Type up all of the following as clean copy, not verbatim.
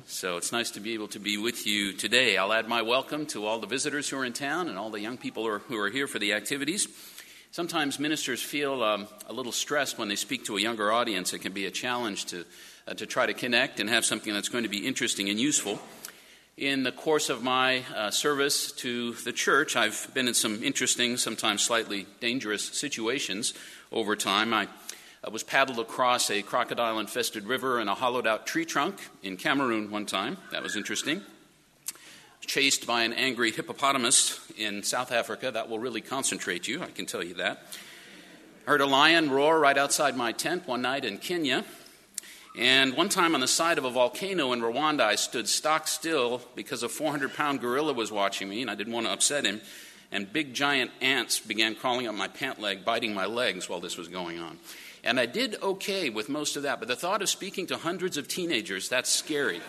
So it's nice to be able to be with you today. I'll add my welcome to all the visitors who are in town and all the young people who are here for the activities. Sometimes ministers feel a little stressed when they speak to a younger audience. It can be a challenge to try to connect and have something that's going to be interesting and useful. In the course of my service to the church, I've been in some interesting, sometimes slightly dangerous situations over time. I was paddled across a crocodile-infested river in a hollowed-out tree trunk in Cameroon one time. That was interesting. Chased by an angry hippopotamus in South Africa. That will really concentrate you, I can tell you that. Heard a lion roar right outside my tent one night in Kenya. And one time on the side of a volcano in Rwanda, I stood stock still because a 400-pound gorilla was watching me, and I didn't want to upset him. And big giant ants began crawling up my pant leg, biting my legs while this was going on. And I did okay with most of that, but the thought of speaking to hundreds of teenagers, that's scary.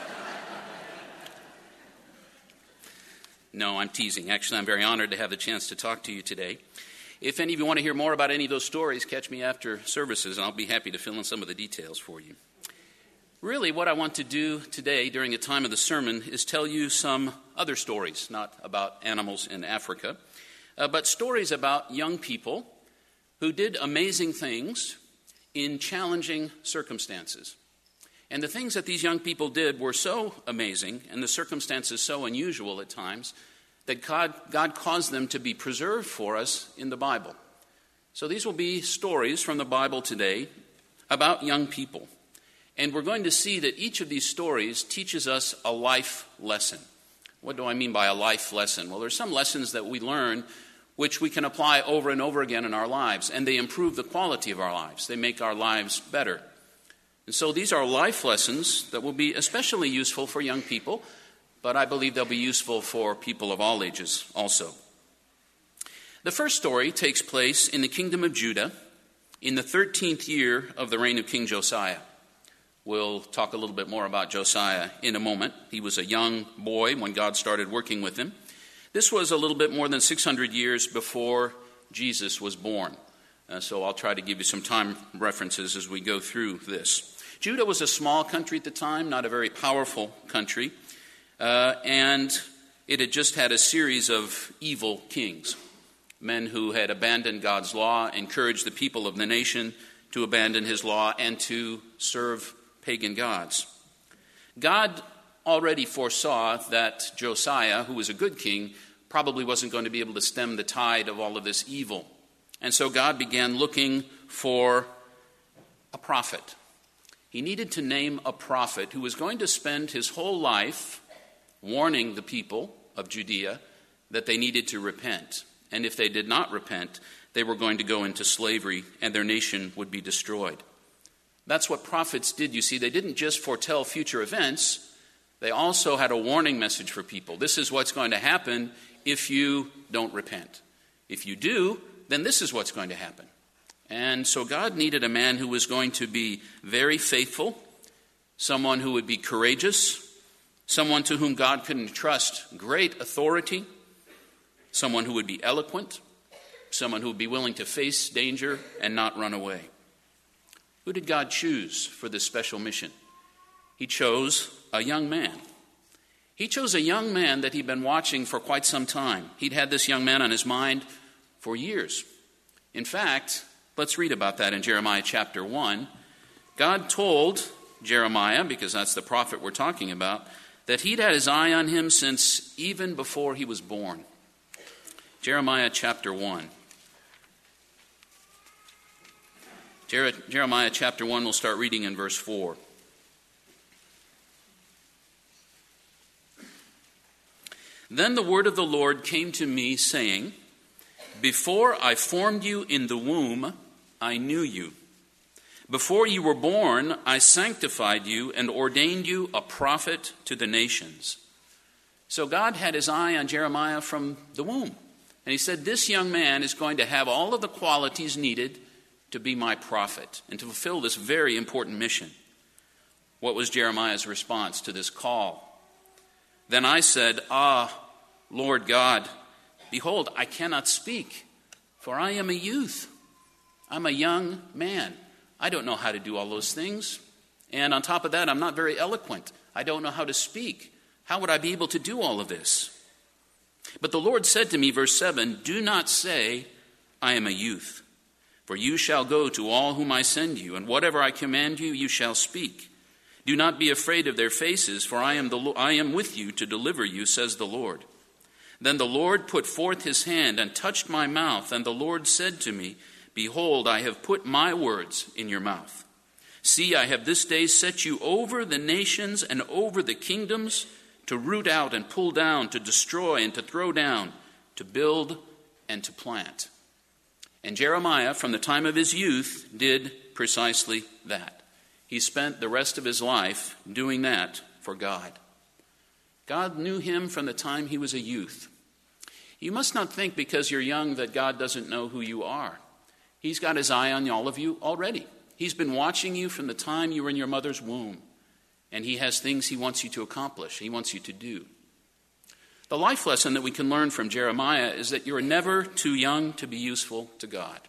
No, I'm teasing. Actually, I'm very honored to have the chance to talk to you today. If any of you want to hear more about any of those stories, catch me after services, and I'll be happy to fill in some of the details for you. Really, what I want to do today during a time of the sermon is tell you some other stories, not about animals in Africa, but stories about young people who did amazing things in challenging circumstances. And the things that these young people did were so amazing and the circumstances so unusual at times that God caused them to be preserved for us in the Bible. So these will be stories from the Bible today about young people. And we're going to see that each of these stories teaches us a life lesson. What do I mean by a life lesson? Well, there's some lessons that we learn which we can apply over and over again in our lives, and they improve the quality of our lives. They make our lives better. And so these are life lessons that will be especially useful for young people, but I believe they'll be useful for people of all ages also. The first story takes place in the kingdom of Judah in the 13th year of the reign of King Josiah. We'll talk a little bit more about Josiah in a moment. He was a young boy when God started working with him. This was a little bit more than 600 years before Jesus was born. So I'll try to give you some time references as we go through this. Judah was a small country at the time, not a very powerful country, and it had just had a series of evil kings, men who had abandoned God's law, encouraged the people of the nation to abandon his law and to serve pagan gods. God already foresaw that Josiah, who was a good king, probably wasn't going to be able to stem the tide of all of this evil. And so God began looking for a prophet. He needed to name a prophet who was going to spend his whole life warning the people of Judea that they needed to repent. And if they did not repent, they were going to go into slavery and their nation would be destroyed. That's what prophets did, you see. They didn't just foretell future events. They also had a warning message for people. This is what's going to happen if you don't repent. If you do, then this is what's going to happen. And so God needed a man who was going to be very faithful, someone who would be courageous, someone to whom God could entrust great authority, someone who would be eloquent, someone who would be willing to face danger and not run away. Who did God choose for this special mission? He chose a young man. He chose a young man that he'd been watching for quite some time. He'd had this young man on his mind for years. In fact, let's read about that in Jeremiah chapter 1. God told Jeremiah, because that's the prophet we're talking about, that he'd had his eye on him since even before he was born. Jeremiah chapter 1. Jeremiah chapter 1, we'll start reading in verse 4. Then the word of the Lord came to me, saying, Before I formed you in the womb, I knew you. Before you were born, I sanctified you and ordained you a prophet to the nations. So God had his eye on Jeremiah from the womb. And he said, this young man is going to have all of the qualities needed to be my prophet and to fulfill this very important mission. What was Jeremiah's response to this call? Then I said, Lord God, behold, I cannot speak, for I am a youth. I'm a young man. I don't know how to do all those things. And on top of that, I'm not very eloquent. I don't know how to speak. How would I be able to do all of this? But the Lord said to me, verse 7, do not say, I am a youth. For you shall go to all whom I send you, and whatever I command you, you shall speak. Do not be afraid of their faces, for I am with you to deliver you, says the Lord. Then the Lord put forth his hand and touched my mouth, and the Lord said to me, behold, I have put my words in your mouth. See, I have this day set you over the nations and over the kingdoms, to root out and pull down, to destroy and to throw down, to build and to plant. And Jeremiah, from the time of his youth, did precisely that. He spent the rest of his life doing that for God. God knew him from the time he was a youth. You must not think because you're young that God doesn't know who you are. He's got his eye on all of you already. He's been watching you from the time you were in your mother's womb. And he has things he wants you to accomplish. He wants you to do. The life lesson that we can learn from Jeremiah is that you're never too young to be useful to God.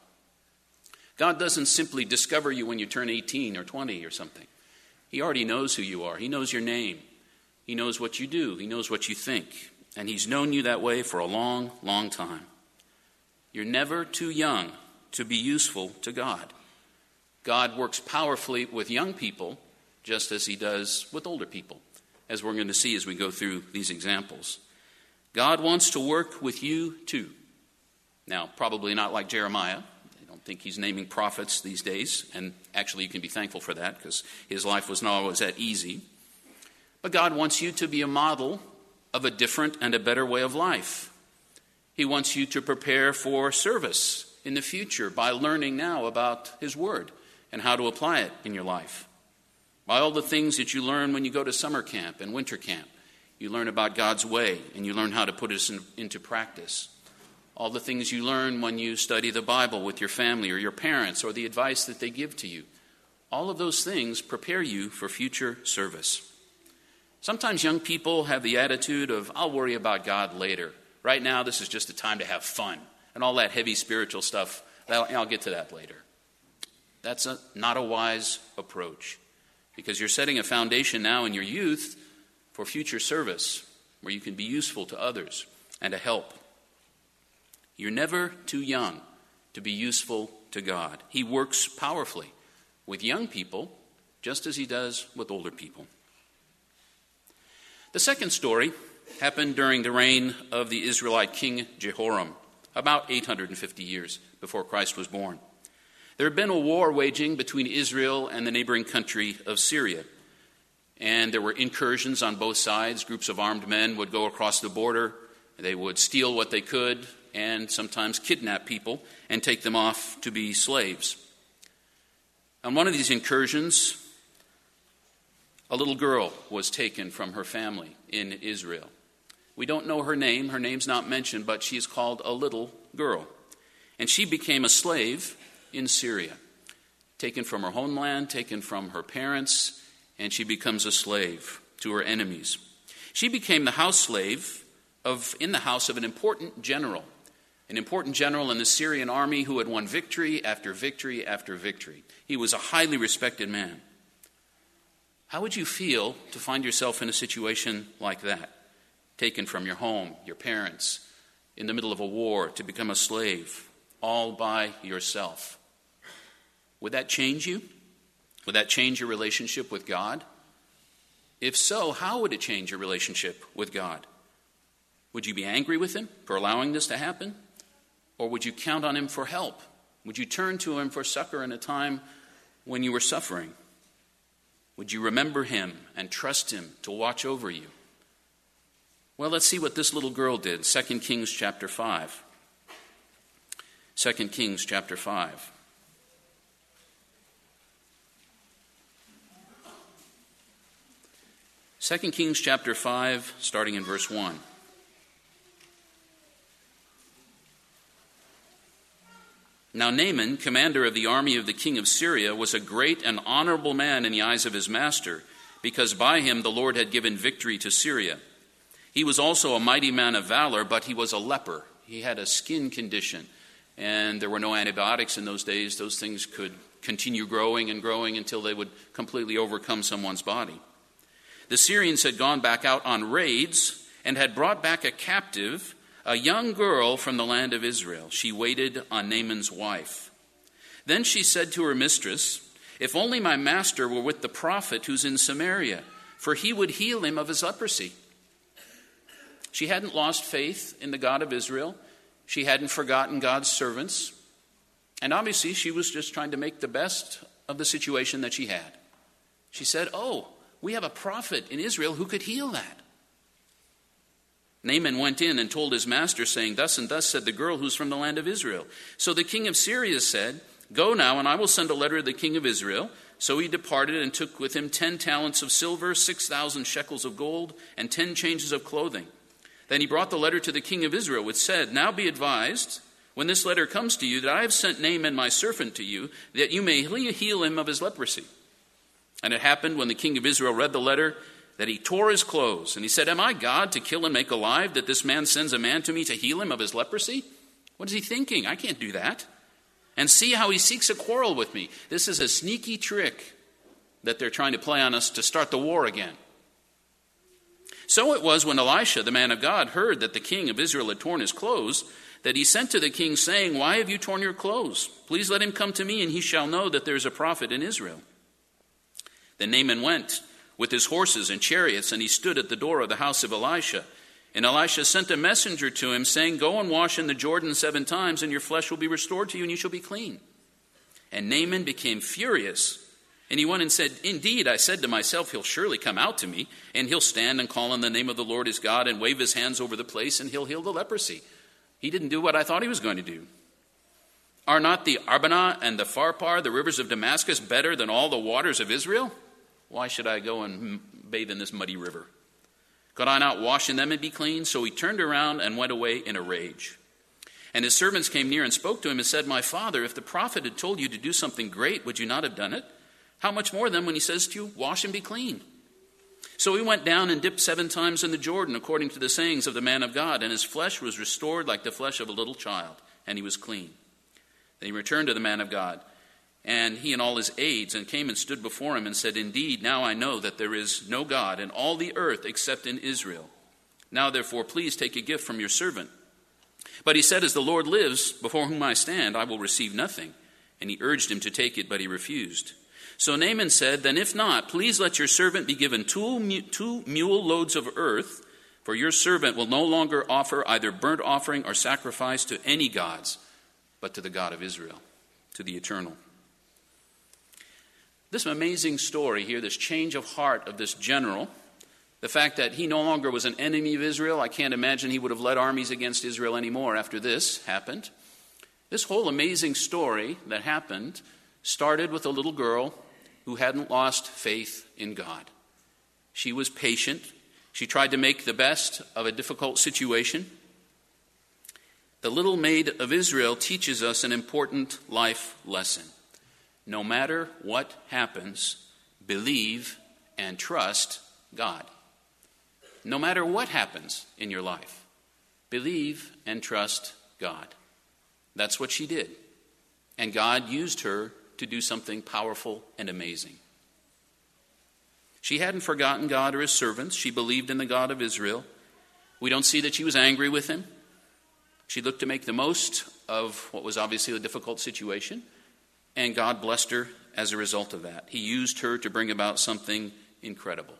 God doesn't simply discover you when you turn 18 or 20 or something. He already knows who you are. He knows your name. He knows what you do. He knows what you think. And he's known you that way for a long, long time. You're never too young to be useful to God. God works powerfully with young people just as he does with older people, as we're going to see as we go through these examples. God wants to work with you too. Now, probably not like Jeremiah. I don't think he's naming prophets these days, and actually you can be thankful for that because his life was not always that easy. But God wants you to be a model of a different and a better way of life. He wants you to prepare for service in the future by learning now about his word and how to apply it in your life. By all the things that you learn when you go to summer camp and winter camp, you learn about God's way and you learn how to put it into practice. All the things you learn when you study the Bible with your family or your parents or the advice that they give to you. All of those things prepare you for future service. Sometimes young people have the attitude of, I'll worry about God later. Right now, this is just a time to have fun. And all that heavy spiritual stuff, I'll get to that later. That's not a wise approach. Because you're setting a foundation now in your youth for future service where you can be useful to others and to help. You're never too young to be useful to God. He works powerfully with young people just as he does with older people. The second story happened during the reign of the Israelite king Jehoram, about 850 years before Christ was born. There had been a war waging between Israel and the neighboring country of Syria. And there were incursions on both sides. Groups of armed men would go across the border. They would steal what they could and sometimes kidnap people and take them off to be slaves. On one of these incursions, a little girl was taken from her family in Israel. We don't know her name. Her name's not mentioned, but she is called a little girl. And she became a slave in Syria, taken from her homeland, taken from her parents, and she becomes a slave to her enemies. She became the house slave in the house of an important general in the Syrian army who had won victory after victory after victory. He was a highly respected man. How would you feel to find yourself in a situation like that? Taken from your home, your parents, in the middle of a war to become a slave, all by yourself. Would that change you? Would that change your relationship with God? If so, how would it change your relationship with God? Would you be angry with him for allowing this to happen? Or would you count on him for help? Would you turn to him for succor in a time when you were suffering? Would you remember him and trust him to watch over you? Well, let's see what this little girl did. 2 Kings chapter 5. 2 Kings chapter 5. Second Kings chapter 5, starting in verse 1. Now Naaman, commander of the army of the king of Syria, was a great and honorable man in the eyes of his master, because by him the Lord had given victory to Syria. He was also a mighty man of valor, but he was a leper. He had a skin condition, and there were no antibiotics in those days. Those things could continue growing and growing until they would completely overcome someone's body. The Syrians had gone back out on raids and had brought back a captive, a young girl from the land of Israel. She waited on Naaman's wife. Then she said to her mistress, "If only my master were with the prophet who's in Samaria, for he would heal him of his leprosy." She hadn't lost faith in the God of Israel. She hadn't forgotten God's servants. And obviously, she was just trying to make the best of the situation that she had. She said, "Oh, we have a prophet in Israel who could heal that." Naaman went in and told his master, saying, "Thus and thus said the girl who's from the land of Israel." So the king of Syria said, "Go now, and I will send a letter to the king of Israel." So he departed and took with him 10 talents of silver, 6,000 shekels of gold, and 10 changes of clothing. Then he brought the letter to the king of Israel, which said, "Now be advised, when this letter comes to you, that I have sent Naaman my servant to you, that you may heal him of his leprosy." And it happened, when the king of Israel read the letter, that he tore his clothes, and he said, "Am I God to kill and make alive, that this man sends a man to me to heal him of his leprosy? What is he thinking? I can't do that. And see how he seeks a quarrel with me." This is a sneaky trick that they're trying to play on us to start the war again. So it was, when Elisha, the man of God, heard that the king of Israel had torn his clothes, that he sent to the king, saying, "Why have you torn your clothes? Please let him come to me, and he shall know that there is a prophet in Israel." Then Naaman went with his horses and chariots, and he stood at the door of the house of Elisha. And Elisha sent a messenger to him, saying, "Go and wash in the Jordan 7 times, and your flesh will be restored to you, and you shall be clean." And Naaman became furious, and he went and said, "Indeed, I said to myself, he'll surely come out to me, and he'll stand and call on the name of the Lord his God, and wave his hands over the place, and he'll heal the leprosy." He didn't do what I thought he was going to do. "Are not the Abana and the Pharpar, the rivers of Damascus, better than all the waters of Israel? Why should I go and bathe in this muddy river? Could I not wash in them and be clean?" So he turned around and went away in a rage. And his servants came near and spoke to him and said, "My father, if the prophet had told you to do something great, would you not have done it? How much more then when he says to you, 'Wash and be clean'?" So he went down and dipped 7 times in the Jordan, according to the sayings of the man of God, and his flesh was restored like the flesh of a little child, and he was clean. Then he returned to the man of God, and he and all his aides, and came and stood before him and said, "Indeed, now I know that there is no God in all the earth except in Israel. Now therefore, please take a gift from your servant." But he said, "As the Lord lives, before whom I stand, I will receive nothing." And he urged him to take it, but he refused. So Naaman said, "Then if not, please let your servant be given 2 mule loads of earth, for your servant will no longer offer either burnt offering or sacrifice to any gods, but to the God of Israel, to the eternal." This amazing story here, this change of heart of this general, the fact that he no longer was an enemy of Israel, I can't imagine he would have led armies against Israel anymore after this happened. This whole amazing story that happened started with a little girl who hadn't lost faith in God. She was patient. She tried to make the best of a difficult situation. The little maid of Israel teaches us an important life lesson. No matter what happens, believe and trust God. No matter what happens in your life, believe and trust God. That's what she did. And God used her to do something powerful and amazing. She hadn't forgotten God or his servants. She believed in the God of Israel. We don't see that she was angry with him. She looked to make the most of what was obviously a difficult situation. And God blessed her as a result of that. He used her to bring about something incredible.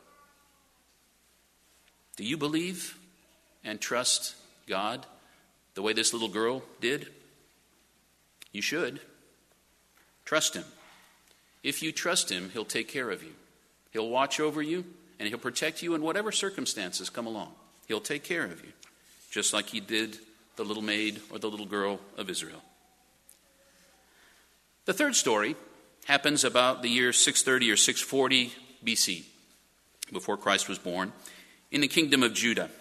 Do you believe and trust God the way this little girl did? You should. Trust him. If you trust him, he'll take care of you. He'll watch over you, and he'll protect you in whatever circumstances come along. He'll take care of you, just like he did the little maid or the little girl of Israel. The third story happens about the year 630 or 640 BC, before Christ was born, in the kingdom of Judah.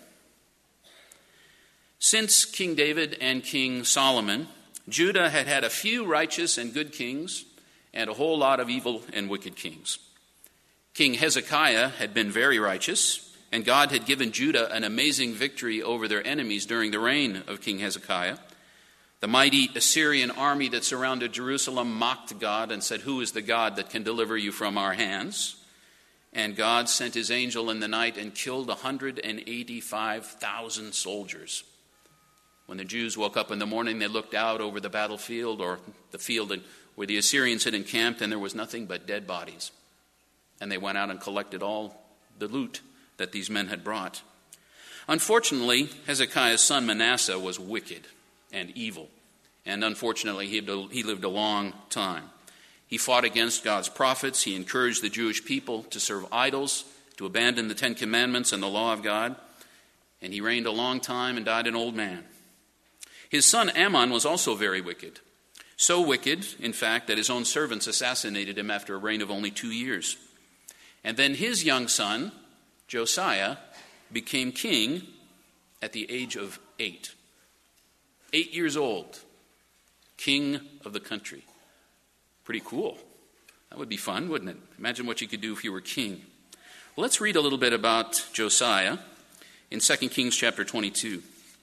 Since King David and King Solomon, Judah had had a few righteous and good kings and a whole lot of evil and wicked kings. King Hezekiah had been very righteous, and God had given Judah an amazing victory over their enemies during the reign of King Hezekiah. The mighty Assyrian army that surrounded Jerusalem mocked God and said, "Who is the God that can deliver you from our hands?" And God sent his angel in the night and killed 185,000 soldiers. When the Jews woke up in the morning, they looked out over the battlefield, or the field where the Assyrians had encamped, and there was nothing but dead bodies. And they went out and collected all the loot that these men had brought. Unfortunately, Hezekiah's son Manasseh was wicked and evil, and unfortunately he lived a long time. He fought against God's prophets. He encouraged the Jewish people to serve idols, to abandon the Ten Commandments and the law of God, and he reigned a long time and died an old man. His son Amon was also very wicked, so wicked, in fact, that his own servants assassinated him after a reign of only 2 years. And then his young son, Josiah, became king at the age of 8. 8 years old, king of the country. Pretty cool. That would be fun, wouldn't it? Imagine what you could do if you were king. Well, let's read a little bit about Josiah in 2 Kings chapter 22.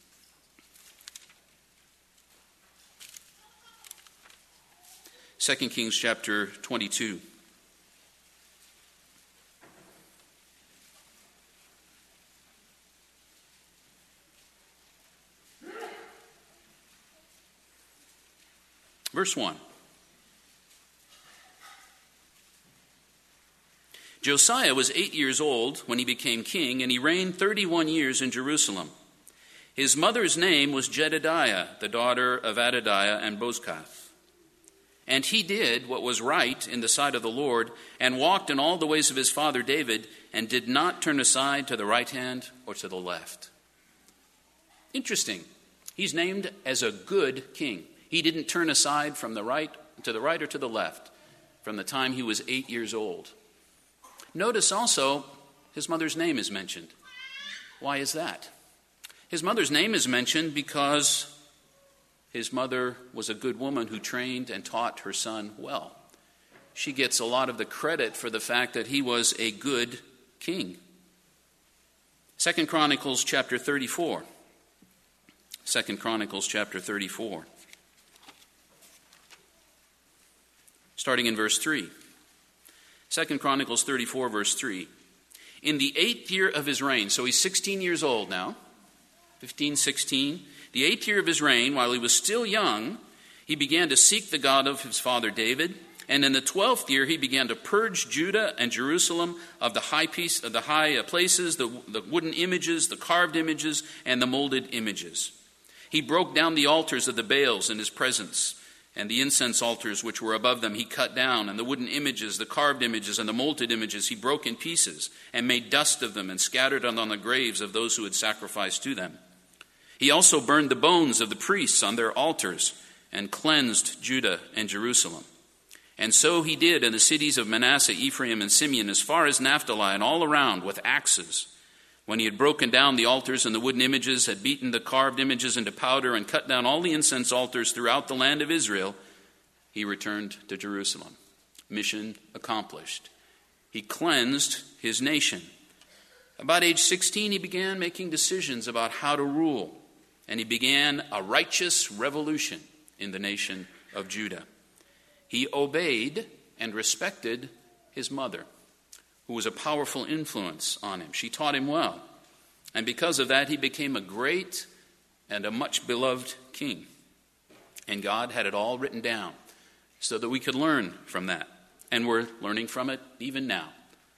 2 Kings chapter 22. Verse 1. Josiah was 8 years old when he became king, and he reigned 31 years in Jerusalem. His mother's name was Jedidiah, the daughter of Adadiah and Bozkath. And he did what was right in the sight of the Lord, and walked in all the ways of his father David, and did not turn aside to the right hand or to the left. Interesting. He's named as a good king. He didn't turn aside from the right or to the left from the time he was 8 years old. Notice also his mother's name is mentioned. Why is that? His mother's name is mentioned because his mother was a good woman who trained and taught her son well. She gets a lot of the credit for the fact that he was a good king. 2 Chronicles chapter 34. 2 Chronicles chapter 34. Starting in verse 3. 2 Chronicles 34, verse 3. In the 8th year of his reign, so he's 16 years old now, 15, 16. The 8th year of his reign, while he was still young, he began to seek the God of his father David. And in the 12th year, he began to purge Judah and Jerusalem of the high places, the wooden images, the carved images, and the molded images. He broke down the altars of the Baals in his presence, and the incense altars which were above them he cut down, and the wooden images, the carved images, and the molded images he broke in pieces, and made dust of them, and scattered them on the graves of those who had sacrificed to them. He also burned the bones of the priests on their altars, and cleansed Judah and Jerusalem. And so he did in the cities of Manasseh, Ephraim, and Simeon, as far as Naphtali, and all around with axes. When he had broken down the altars and the wooden images, had beaten the carved images into powder, and cut down all the incense altars throughout the land of Israel, he returned to Jerusalem. Mission accomplished. He cleansed his nation. About age 16, he began making decisions about how to rule, and he began a righteous revolution in the nation of Judah. He obeyed and respected his mother, who was a powerful influence on him. She taught him well. And because of that, he became a great and a much beloved king. And God had it all written down so that we could learn from that. And we're learning from it even now.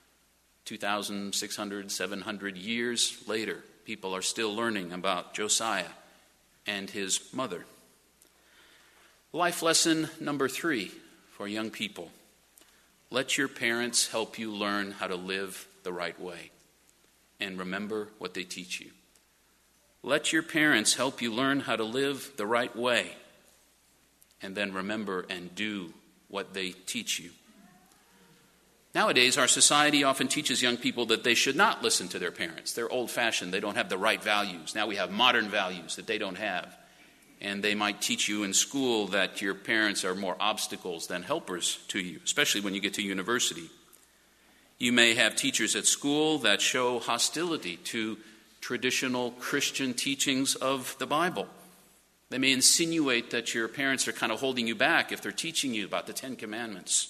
2,600, 700 years later, people are still learning about Josiah and his mother. Life lesson number 3 for young people. Let your parents help you learn how to live the right way. And remember what they teach you. Let your parents help you learn how to live the right way. And then remember and do what they teach you. Nowadays, our society often teaches young people that they should not listen to their parents. They're old-fashioned. They don't have the right values. Now we have modern values that they don't have. And they might teach you in school that your parents are more obstacles than helpers to you, especially when you get to university. You may have teachers at school that show hostility to traditional Christian teachings of the Bible. They may insinuate that your parents are kind of holding you back if they're teaching you about the Ten Commandments.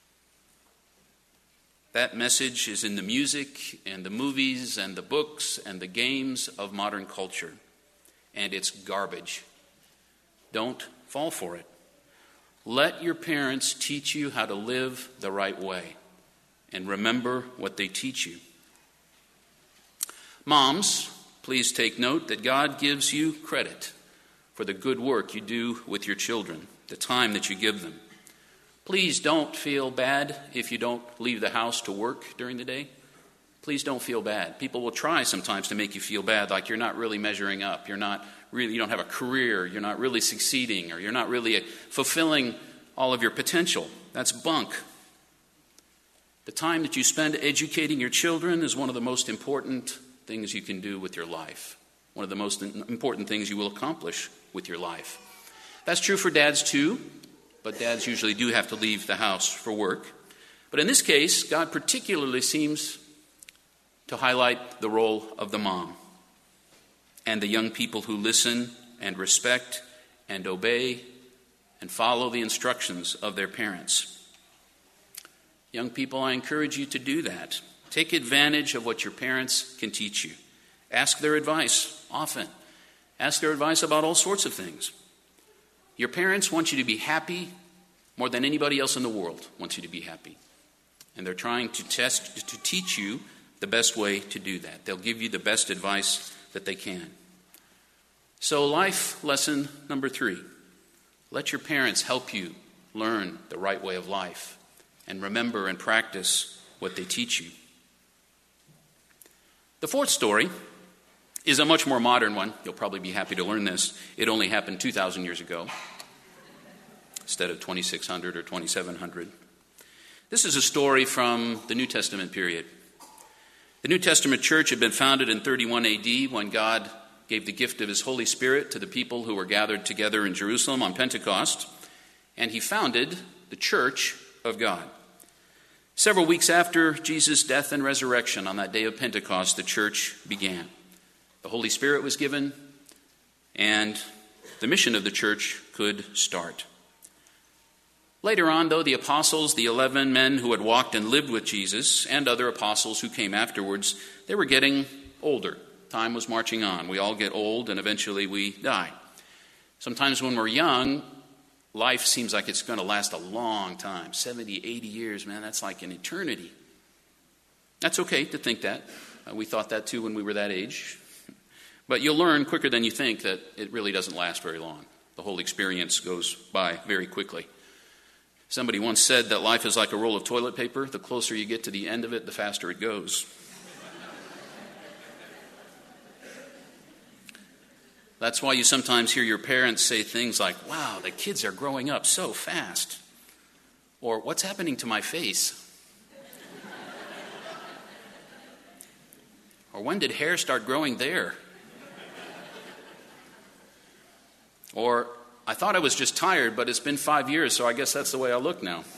That message is in the music and the movies and the books and the games of modern culture. And it's garbage. Don't fall for it. Let your parents teach you how to live the right way. And remember what they teach you. Moms, please take note that God gives you credit for the good work you do with your children, the time that you give them. Please don't feel bad if you don't leave the house to work during the day. Please don't feel bad. People will try sometimes to make you feel bad, like you're not really measuring up. You don't have a career. You're not really succeeding, or you're not really fulfilling all of your potential. That's bunk. The time that you spend educating your children is one of the most important things you can do with your life. One of the most important things you will accomplish with your life. That's true for dads too, but dads usually do have to leave the house for work. But in this case, God particularly seems to highlight the role of the mom and the young people who listen and respect and obey and follow the instructions of their parents. Young people, I encourage you to do that. Take advantage of what your parents can teach you. Ask their advice often. Ask their advice about all sorts of things. Your parents want you to be happy more than anybody else in the world wants you to be happy. And they're trying to teach you the best way to do that. They'll give you the best advice that they can. So life lesson number 3. Let your parents help you learn the right way of life and remember and practice what they teach you. The 4th story is a much more modern one. You'll probably be happy to learn this. It only happened 2,000 years ago instead of 2,600 or 2,700. This is a story from the New Testament period. The New Testament church had been founded in 31 AD when God gave the gift of his Holy Spirit to the people who were gathered together in Jerusalem on Pentecost, and he founded the Church of God. Several weeks after Jesus' death and resurrection on that day of Pentecost, the church began. The Holy Spirit was given, and the mission of the church could start. Later on, though, the apostles, the 11 men who had walked and lived with Jesus, and other apostles who came afterwards, they were getting older. Time was marching on. We all get old, and eventually we die. Sometimes when we're young, life seems like it's going to last a long time. 70, 80 years, man, that's like an eternity. That's okay to think that. We thought that too when we were that age. But you'll learn quicker than you think that it really doesn't last very long. The whole experience goes by very quickly. Somebody once said that life is like a roll of toilet paper. The closer you get to the end of it, the faster it goes. That's why you sometimes hear your parents say things like, "Wow, the kids are growing up so fast." Or, "What's happening to my face?" Or, "When did hair start growing there?" Or, "I thought I was just tired, but it's been 5 years, so I guess that's the way I look now."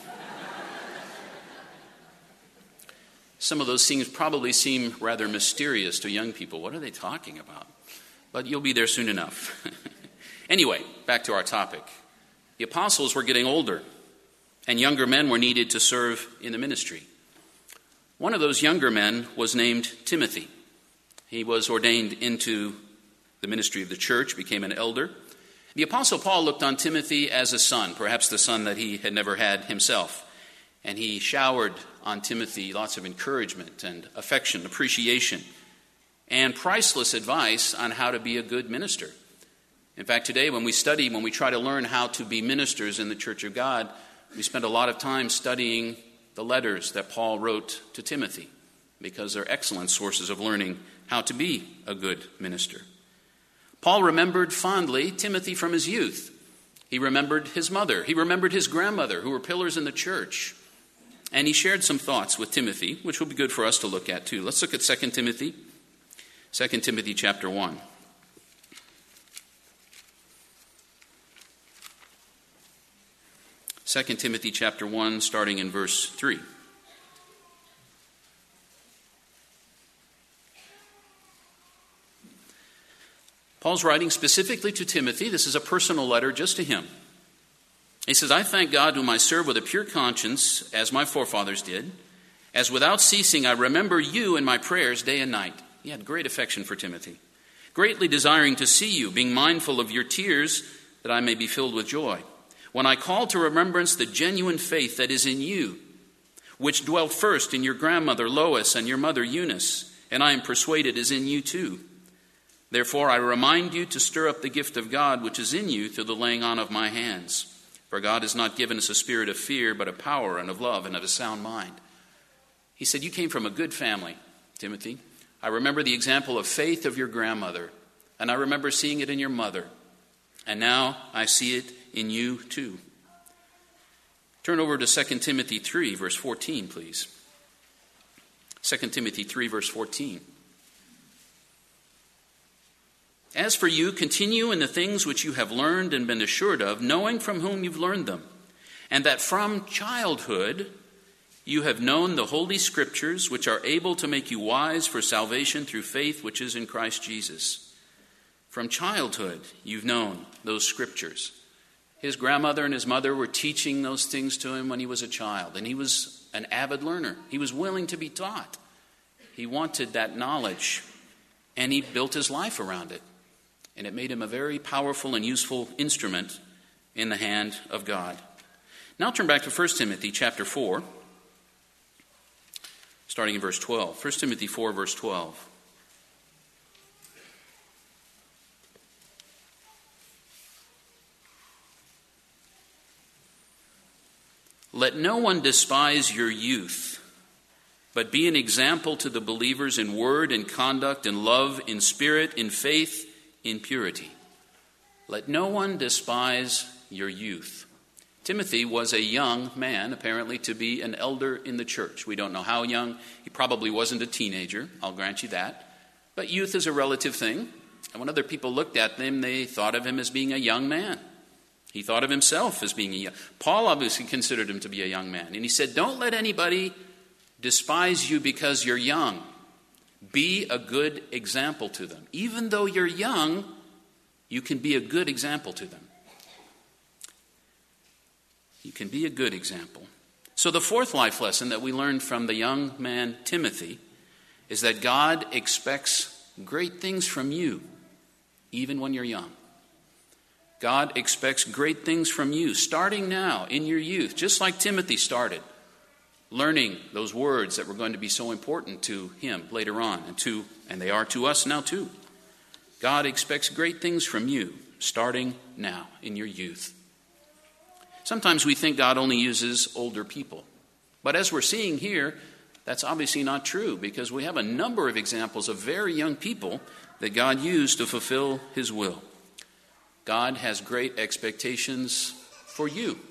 Some of those things probably seem rather mysterious to young people. What are they talking about? But you'll be there soon enough. Anyway, back to our topic. The apostles were getting older, and younger men were needed to serve in the ministry. One of those younger men was named Timothy. He was ordained into the ministry of the church, became an elder. The Apostle Paul looked on Timothy as a son, perhaps the son that he had never had himself. And he showered on Timothy lots of encouragement and affection, appreciation, and priceless advice on how to be a good minister. In fact, today when we try to learn how to be ministers in the Church of God, we spend a lot of time studying the letters that Paul wrote to Timothy, because they're excellent sources of learning how to be a good minister. Paul remembered fondly Timothy from his youth. He remembered his mother. He remembered his grandmother, who were pillars in the church. And he shared some thoughts with Timothy, which will be good for us to look at too. Let's look at 2 Timothy. 2 Timothy chapter 1. Second Timothy chapter 1, starting in verse 3. Paul's writing specifically to Timothy. This is a personal letter just to him. He says, I thank God whom I serve with a pure conscience, as my forefathers did, as without ceasing I remember you in my prayers day and night. He had great affection for Timothy, greatly desiring to see you, being mindful of your tears, that I may be filled with joy. When I call to remembrance the genuine faith that is in you, which dwelt first in your grandmother Lois and your mother Eunice, and I am persuaded is in you too. Therefore I remind you to stir up the gift of God which is in you through the laying on of my hands. For God has not given us a spirit of fear, but of power and of love and of a sound mind. He said, you came from a good family, Timothy. I remember the example of faith of your grandmother, and I remember seeing it in your mother. And now I see it in you too. Turn over to 2 Timothy 3, verse 14, please. 2 Timothy 3, verse 14. As for you, continue in the things which you have learned and been assured of, knowing from whom you've learned them, and that from childhood you have known the Holy Scriptures, which are able to make you wise for salvation through faith which is in Christ Jesus. From childhood you've known those Scriptures. His grandmother and his mother were teaching those things to him when he was a child, and he was an avid learner. He was willing to be taught. He wanted that knowledge, and he built his life around it. And it made him a very powerful and useful instrument in the hand of God. Now turn back to 1 Timothy chapter 4, starting in verse 12. 1 Timothy 4, verse 12. Let no one despise your youth, but be an example to the believers in word, in conduct, in love, in spirit, in faith, in purity. Let no one despise your youth. Timothy was a young man, apparently to be an elder in the church. We don't know how young. He probably wasn't a teenager, I'll grant you that. But youth is a relative thing. And when other people looked at him, they thought of him as being a young man. He thought of himself as being a young. Paul obviously considered him to be a young man. And he said, don't let anybody despise you because you're young. Be a good example to them. Even though you're young, you can be a good example to them. You can be a good example. So the fourth life lesson that we learned from the young man Timothy is that God expects great things from you, even when you're young. God expects great things from you, starting now in your youth, just like Timothy started. Learning those words that were going to be so important to him later on, and they are to us now too. God expects great things from you, starting now in your youth. Sometimes we think God only uses older people. But as we're seeing here, that's obviously not true, because we have a number of examples of very young people that God used to fulfill his will. God has great expectations for you.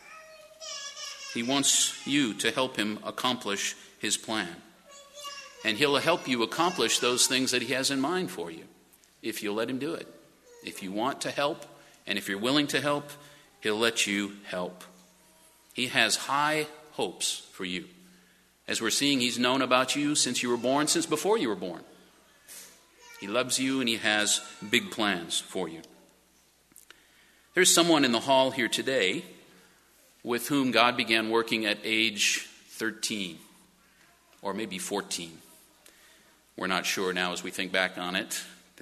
He wants you to help him accomplish his plan. And he'll help you accomplish those things that he has in mind for you, if you'll let him do it. If you want to help, and if you're willing to help, he'll let you help. He has high hopes for you. As we're seeing, he's known about you since you were born, since before you were born. He loves you, and he has big plans for you. There's someone in the hall here today with whom God began working at age 13, or maybe 14. We're not sure now as we think back on it.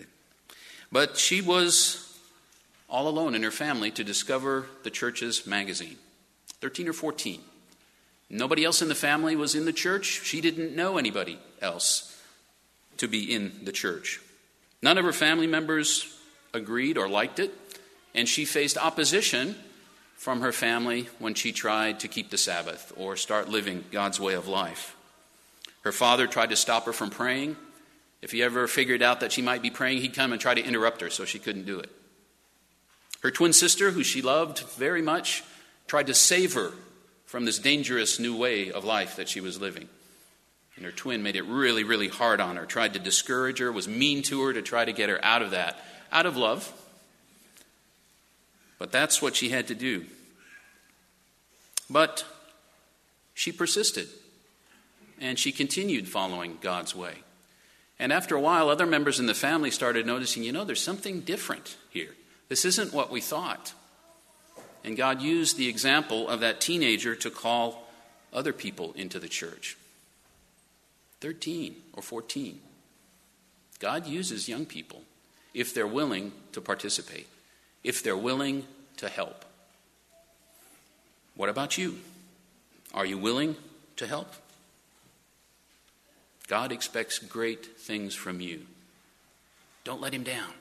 But she was all alone in her family to discover the church's magazine. 13 or 14. Nobody else in the family was in the church. She didn't know anybody else to be in the church. None of her family members agreed or liked it, and she faced opposition from her family when she tried to keep the Sabbath or start living God's way of life. Her father tried to stop her from praying. If he ever figured out that she might be praying, he'd come and try to interrupt her so she couldn't do it. Her twin sister, who she loved very much, tried to save her from this dangerous new way of life that she was living. And her twin made it really, really hard on her, tried to discourage her, was mean to her to try to get her out of that, out of love. But that's what she had to do. But she persisted, and she continued following God's way. And after a while, other members in the family started noticing, there's something different here. This isn't what we thought. And God used the example of that teenager to call other people into the church. 13 or 14. God uses young people if they're willing to participate, if they're willing to help. What about you? Are you willing to help? God expects great things from you. Don't let him down.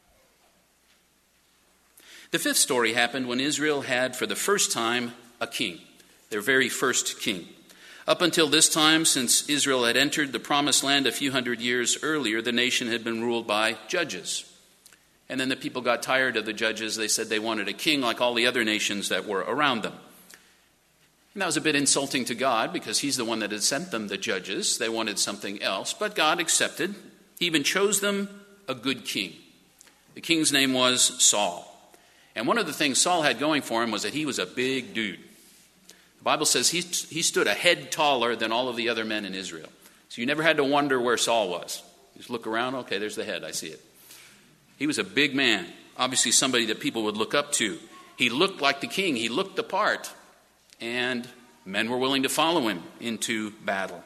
The fifth story happened when Israel had, for the first time, a king, their very first king. Up until this time, since Israel had entered the promised land a few hundred years earlier, the nation had been ruled by judges. And then the people got tired of the judges. They said they wanted a king like all the other nations that were around them. And that was a bit insulting to God because he's the one that had sent them the judges. They wanted something else, but God accepted. He even chose them a good king. The king's name was Saul. And one of the things Saul had going for him was that he was a big dude. The Bible says he stood a head taller than all of the other men in Israel. So you never had to wonder where Saul was. You just look around, okay, there's the head, I see it. He was a big man, obviously somebody that people would look up to. He looked like the king, he looked the part, and men were willing to follow him into battle.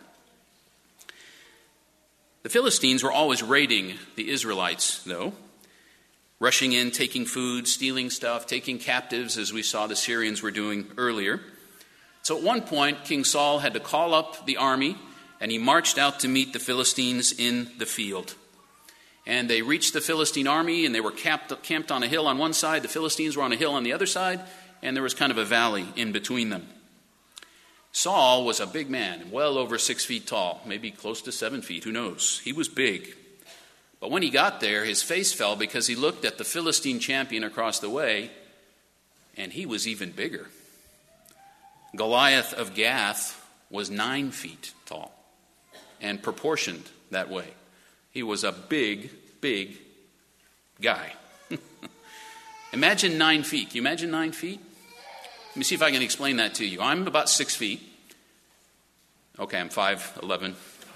The Philistines were always raiding the Israelites, though, rushing in, taking food, stealing stuff, taking captives, as we saw the Syrians were doing earlier. So at one point, King Saul had to call up the army, and he marched out to meet the Philistines in the field. And they reached the Philistine army, and they were camped on a hill on one side. The Philistines were on a hill on the other side, and there was kind of a valley in between them. Saul was a big man, well over 6 feet tall, maybe close to 7 feet, who knows. He was big. But when he got there, his face fell because he looked at the Philistine champion across the way, and he was even bigger. Goliath of Gath was 9 feet tall and proportioned that way. He was a big, big guy. Imagine 9 feet. Can you imagine 9 feet? Let me see if I can explain that to you. I'm about 6 feet. Okay, I'm 5'11".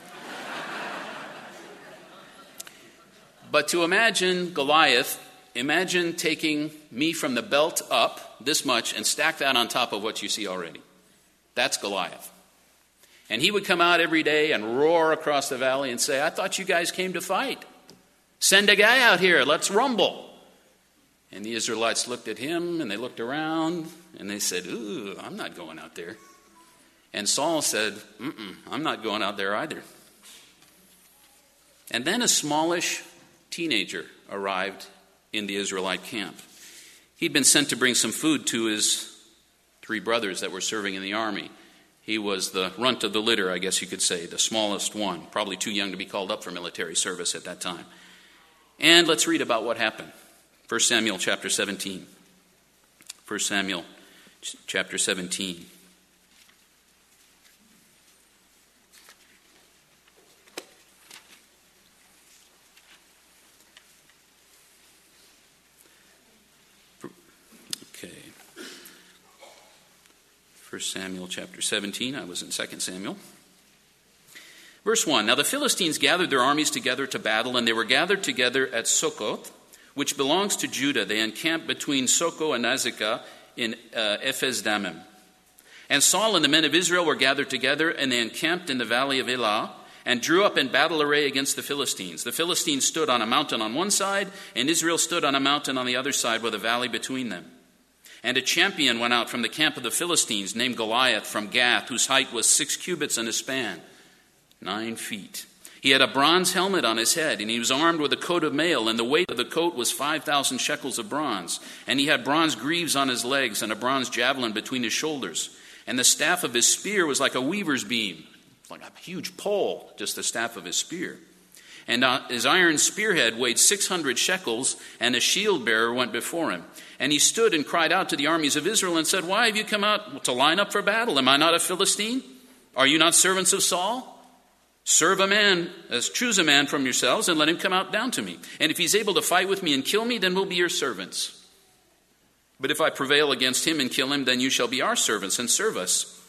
But to imagine Goliath, imagine taking me from the belt up this much and stack that on top of what you see already. That's Goliath. And he would come out every day and roar across the valley and say, I thought you guys came to fight. Send a guy out here. Let's rumble. And the Israelites looked at him and they looked around and they said, ooh, I'm not going out there. And Saul said, I'm not going out there either. And then a smallish teenager arrived in the Israelite camp. He'd been sent to bring some food to his 3 brothers that were serving in the army. He was the runt of the litter, I guess you could say, the smallest one, probably too young to be called up for military service at that time. And let's read about what happened. 1 Samuel chapter 17. 1 Samuel chapter 17. Okay. 1 Samuel chapter 17. I was in 2 Samuel. Verse 1. Now the Philistines gathered their armies together to battle, and they were gathered together at Succoth, which belongs to Judah. They encamped between Soko and Azekah in Ephes-dammim. And Saul and the men of Israel were gathered together, and they encamped in the valley of Elah, and drew up in battle array against the Philistines. The Philistines stood on a mountain on one side, and Israel stood on a mountain on the other side with a valley between them. And a champion went out from the camp of the Philistines, named Goliath from Gath, whose height was 6 cubits and a span, 9 feet. He had a bronze helmet on his head, and he was armed with a coat of mail, and the weight of the coat was 5,000 shekels of bronze. And he had bronze greaves on his legs, and a bronze javelin between his shoulders. And the staff of his spear was like a weaver's beam, like a huge pole, just the staff of his spear. And his iron spearhead weighed 600 shekels, and a shield bearer went before him. And he stood and cried out to the armies of Israel and said, Why have you come out to line up for battle? Am I not a Philistine? Are you not servants of Saul? Choose a man from yourselves and let him come out down to me. And if he's able to fight with me and kill me, then we'll be your servants. But if I prevail against him and kill him, then you shall be our servants and serve us.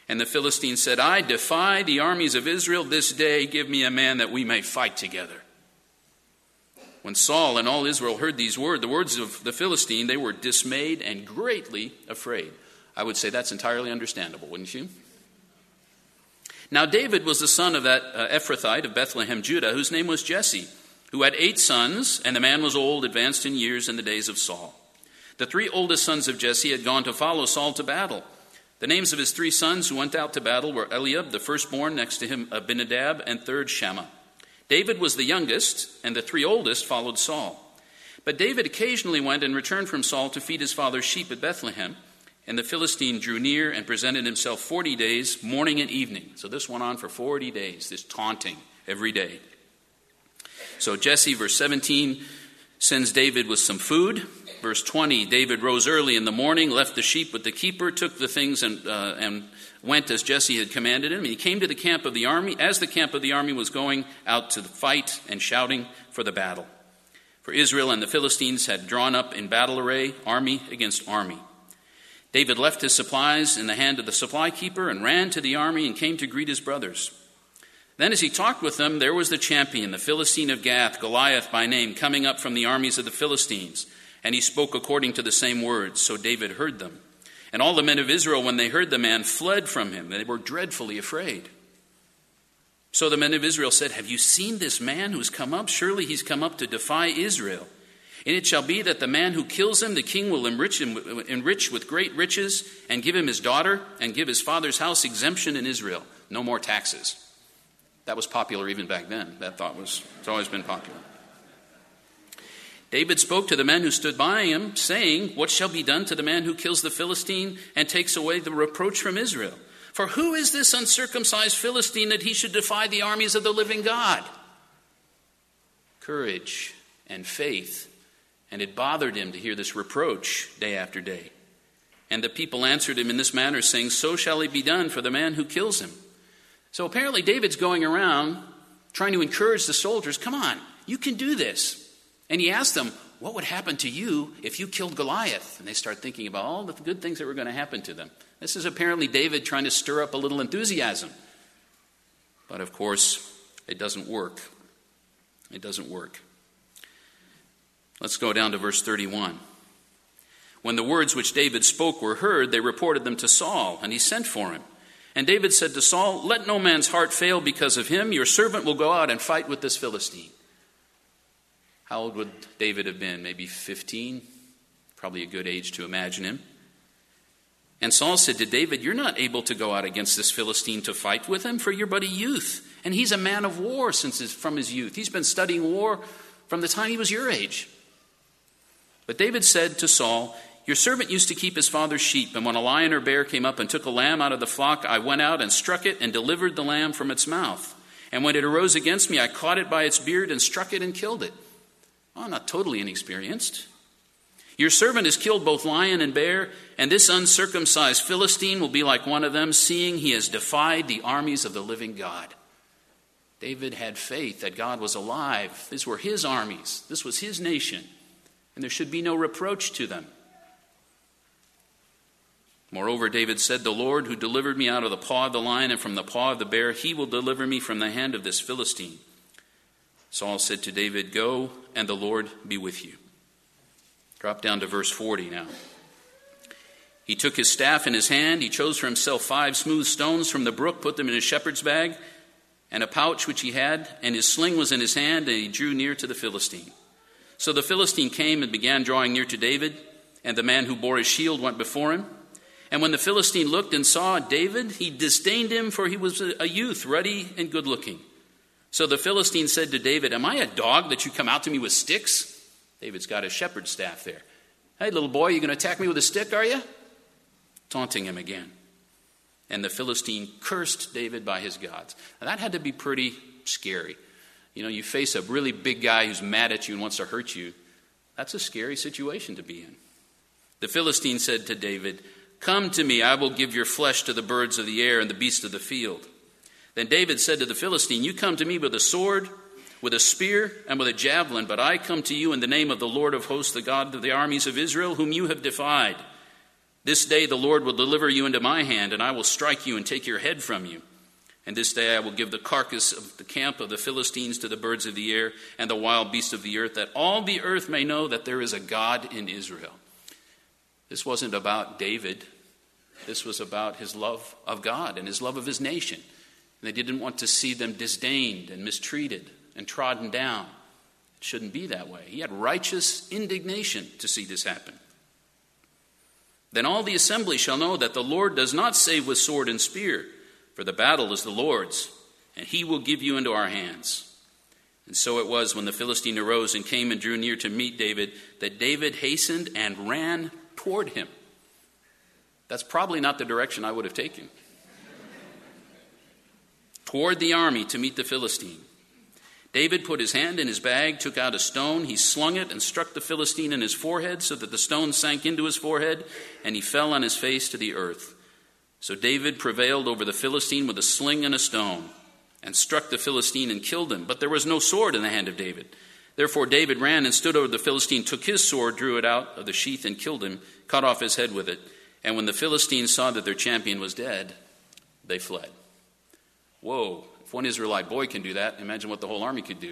And the Philistine said, I defy the armies of Israel this day. Give me a man that we may fight together. When Saul and all Israel heard these words, the words of the Philistine, they were dismayed and greatly afraid. I would say that's entirely understandable, wouldn't you? Now David was the son of that Ephrathite of Bethlehem, Judah, whose name was Jesse, who had 8 sons, and the man was old, advanced in years in the days of Saul. The 3 oldest sons of Jesse had gone to follow Saul to battle. The names of his 3 sons who went out to battle were Eliab, the firstborn, next to him Abinadab, and third Shammah. David was the youngest, and the 3 oldest followed Saul. But David occasionally went and returned from Saul to feed his father's sheep at Bethlehem. And the Philistine drew near and presented himself 40 days, morning and evening. So this went on for 40 days, this taunting every day. So Jesse, verse 17, sends David with some food. Verse 20, David rose early in the morning, left the sheep with the keeper, took the things and went as Jesse had commanded him. He came to the camp of the army as the camp of the army was going out to the fight and shouting for the battle. For Israel and the Philistines had drawn up in battle array, army against army. David left his supplies in the hand of the supply keeper and ran to the army and came to greet his brothers. Then as he talked with them, there was the champion, the Philistine of Gath, Goliath by name, coming up from the armies of the Philistines. And he spoke according to the same words, so David heard them. And all the men of Israel, when they heard the man, fled from him. They were dreadfully afraid. So the men of Israel said, have you seen this man who's come up? Surely he's come up to defy Israel. And it shall be that the man who kills him, the king will enrich with great riches, and give him his daughter, and give his father's house exemption in Israel. No more taxes. That was popular even back then. That thought it's always been popular. David spoke to the men who stood by him, saying, what shall be done to the man who kills the Philistine and takes away the reproach from Israel? For who is this uncircumcised Philistine that he should defy the armies of the living God? Courage and faith. And it bothered him to hear this reproach day after day. And the people answered him in this manner, saying, so shall it be done for the man who kills him. So apparently David's going around trying to encourage the soldiers, come on, you can do this. And he asked them, what would happen to you if you killed Goliath? And they start thinking about all the good things that were going to happen to them. This is apparently David trying to stir up a little enthusiasm. But of course, it doesn't work. It doesn't work. Let's go down to verse 31. When the words which David spoke were heard, they reported them to Saul, and he sent for him. And David said to Saul, let no man's heart fail because of him. Your servant will go out and fight with this Philistine. How old would David have been? Maybe 15? Probably a good age to imagine him. And Saul said to David, you're not able to go out against this Philistine to fight with him, for you're but a youth. And he's a man of war from his youth. He's been studying war from the time he was your age. But David said to Saul, your servant used to keep his father's sheep, and when a lion or bear came up and took a lamb out of the flock, I went out and struck it and delivered the lamb from its mouth. And when it arose against me, I caught it by its beard and struck it and killed it. Oh, not totally inexperienced. Your servant has killed both lion and bear, and this uncircumcised Philistine will be like one of them, seeing he has defied the armies of the living God. David had faith that God was alive. These were his armies. This was his nation. And there should be no reproach to them. Moreover, David said, the Lord who delivered me out of the paw of the lion and from the paw of the bear, he will deliver me from the hand of this Philistine. Saul said to David, go, and the Lord be with you. Drop down to verse 40 now. He took his staff in his hand. He chose for himself 5 smooth stones from the brook, put them in his shepherd's bag, and a pouch which he had, and his sling was in his hand, and he drew near to the Philistine. So the Philistine came and began drawing near to David, and the man who bore his shield went before him. And when the Philistine looked and saw David, he disdained him, for he was a youth, ruddy and good-looking. So the Philistine said to David, am I a dog that you come out to me with sticks? David's got his shepherd's staff there. Hey, little boy, you going to attack me with a stick, are you? Taunting him again. And the Philistine cursed David by his gods. Now, that had to be pretty scary. You know, you face a really big guy who's mad at you and wants to hurt you. That's a scary situation to be in. The Philistine said to David, come to me, I will give your flesh to the birds of the air and the beasts of the field. Then David said to the Philistine, you come to me with a sword, with a spear, and with a javelin, but I come to you in the name of the Lord of hosts, the God of the armies of Israel, whom you have defied. This day the Lord will deliver you into my hand, and I will strike you and take your head from you. And this day I will give the carcass of the camp of the Philistines to the birds of the air and the wild beasts of the earth, that all the earth may know that there is a God in Israel. This wasn't about David. This was about his love of God and his love of his nation. And they didn't want to see them disdained and mistreated and trodden down. It shouldn't be that way. He had righteous indignation to see this happen. Then all the assembly shall know that the Lord does not save with sword and spear, for the battle is the Lord's, and he will give you into our hands. And so it was when the Philistine arose and came and drew near to meet David, that David hastened and ran toward him. That's probably not the direction I would have taken. Toward the army to meet the Philistine. David put his hand in his bag, took out a stone, he slung it and struck the Philistine in his forehead, so that the stone sank into his forehead, and he fell on his face to the earth. So David prevailed over the Philistine with a sling and a stone, and struck the Philistine and killed him. But there was no sword in the hand of David. Therefore David ran and stood over the Philistine, took his sword, drew it out of the sheath, and killed him, cut off his head with it. And when the Philistines saw that their champion was dead, they fled. Whoa, if one Israelite boy can do that, imagine what the whole army could do.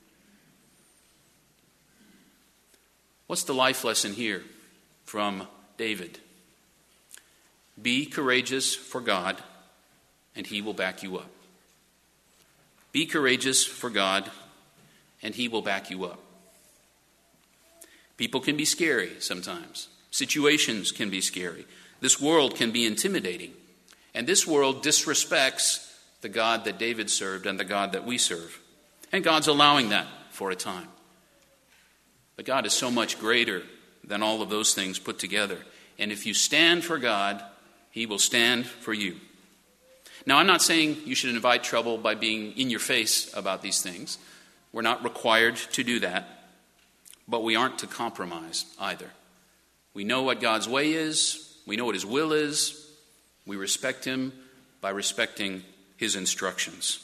What's the life lesson here from David? Be courageous for God, and he will back you up. Be courageous for God, and he will back you up. People can be scary sometimes. Situations can be scary. This world can be intimidating. And this world disrespects the God that David served and the God that we serve. And God's allowing that for a time. But God is so much greater than all of those things put together. And if you stand for God, he will stand for you. Now, I'm not saying you should invite trouble by being in your face about these things. We're not required to do that. But we aren't to compromise either. We know what God's way is. We know what his will is. We respect him by respecting his instructions.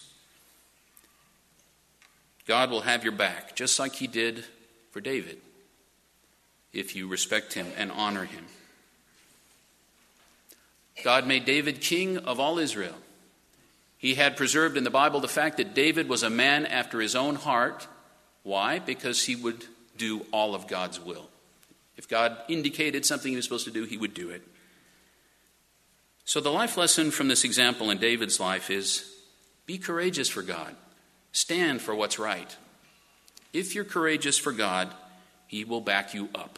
God will have your back, just like he did for David, if you respect him and honor him. God made David king of all Israel. He had preserved in the Bible the fact that David was a man after his own heart. Why? Because he would do all of God's will. If God indicated something he was supposed to do, he would do it. So the life lesson from this example in David's life is be courageous for God. Stand for what's right. If you're courageous for God, he will back you up.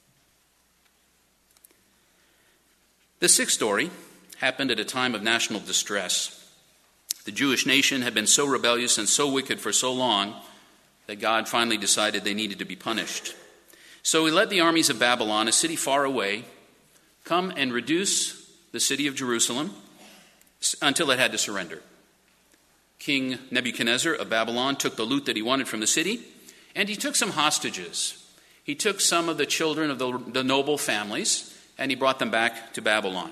The sixth story happened at a time of national distress. The Jewish nation had been so rebellious and so wicked for so long that God finally decided they needed to be punished. So he let the armies of Babylon, a city far away, come and reduce the city of Jerusalem until it had to surrender. King Nebuchadnezzar of Babylon took the loot that he wanted from the city, and he took some hostages. He took some of the children of the noble families, and he brought them back to Babylon.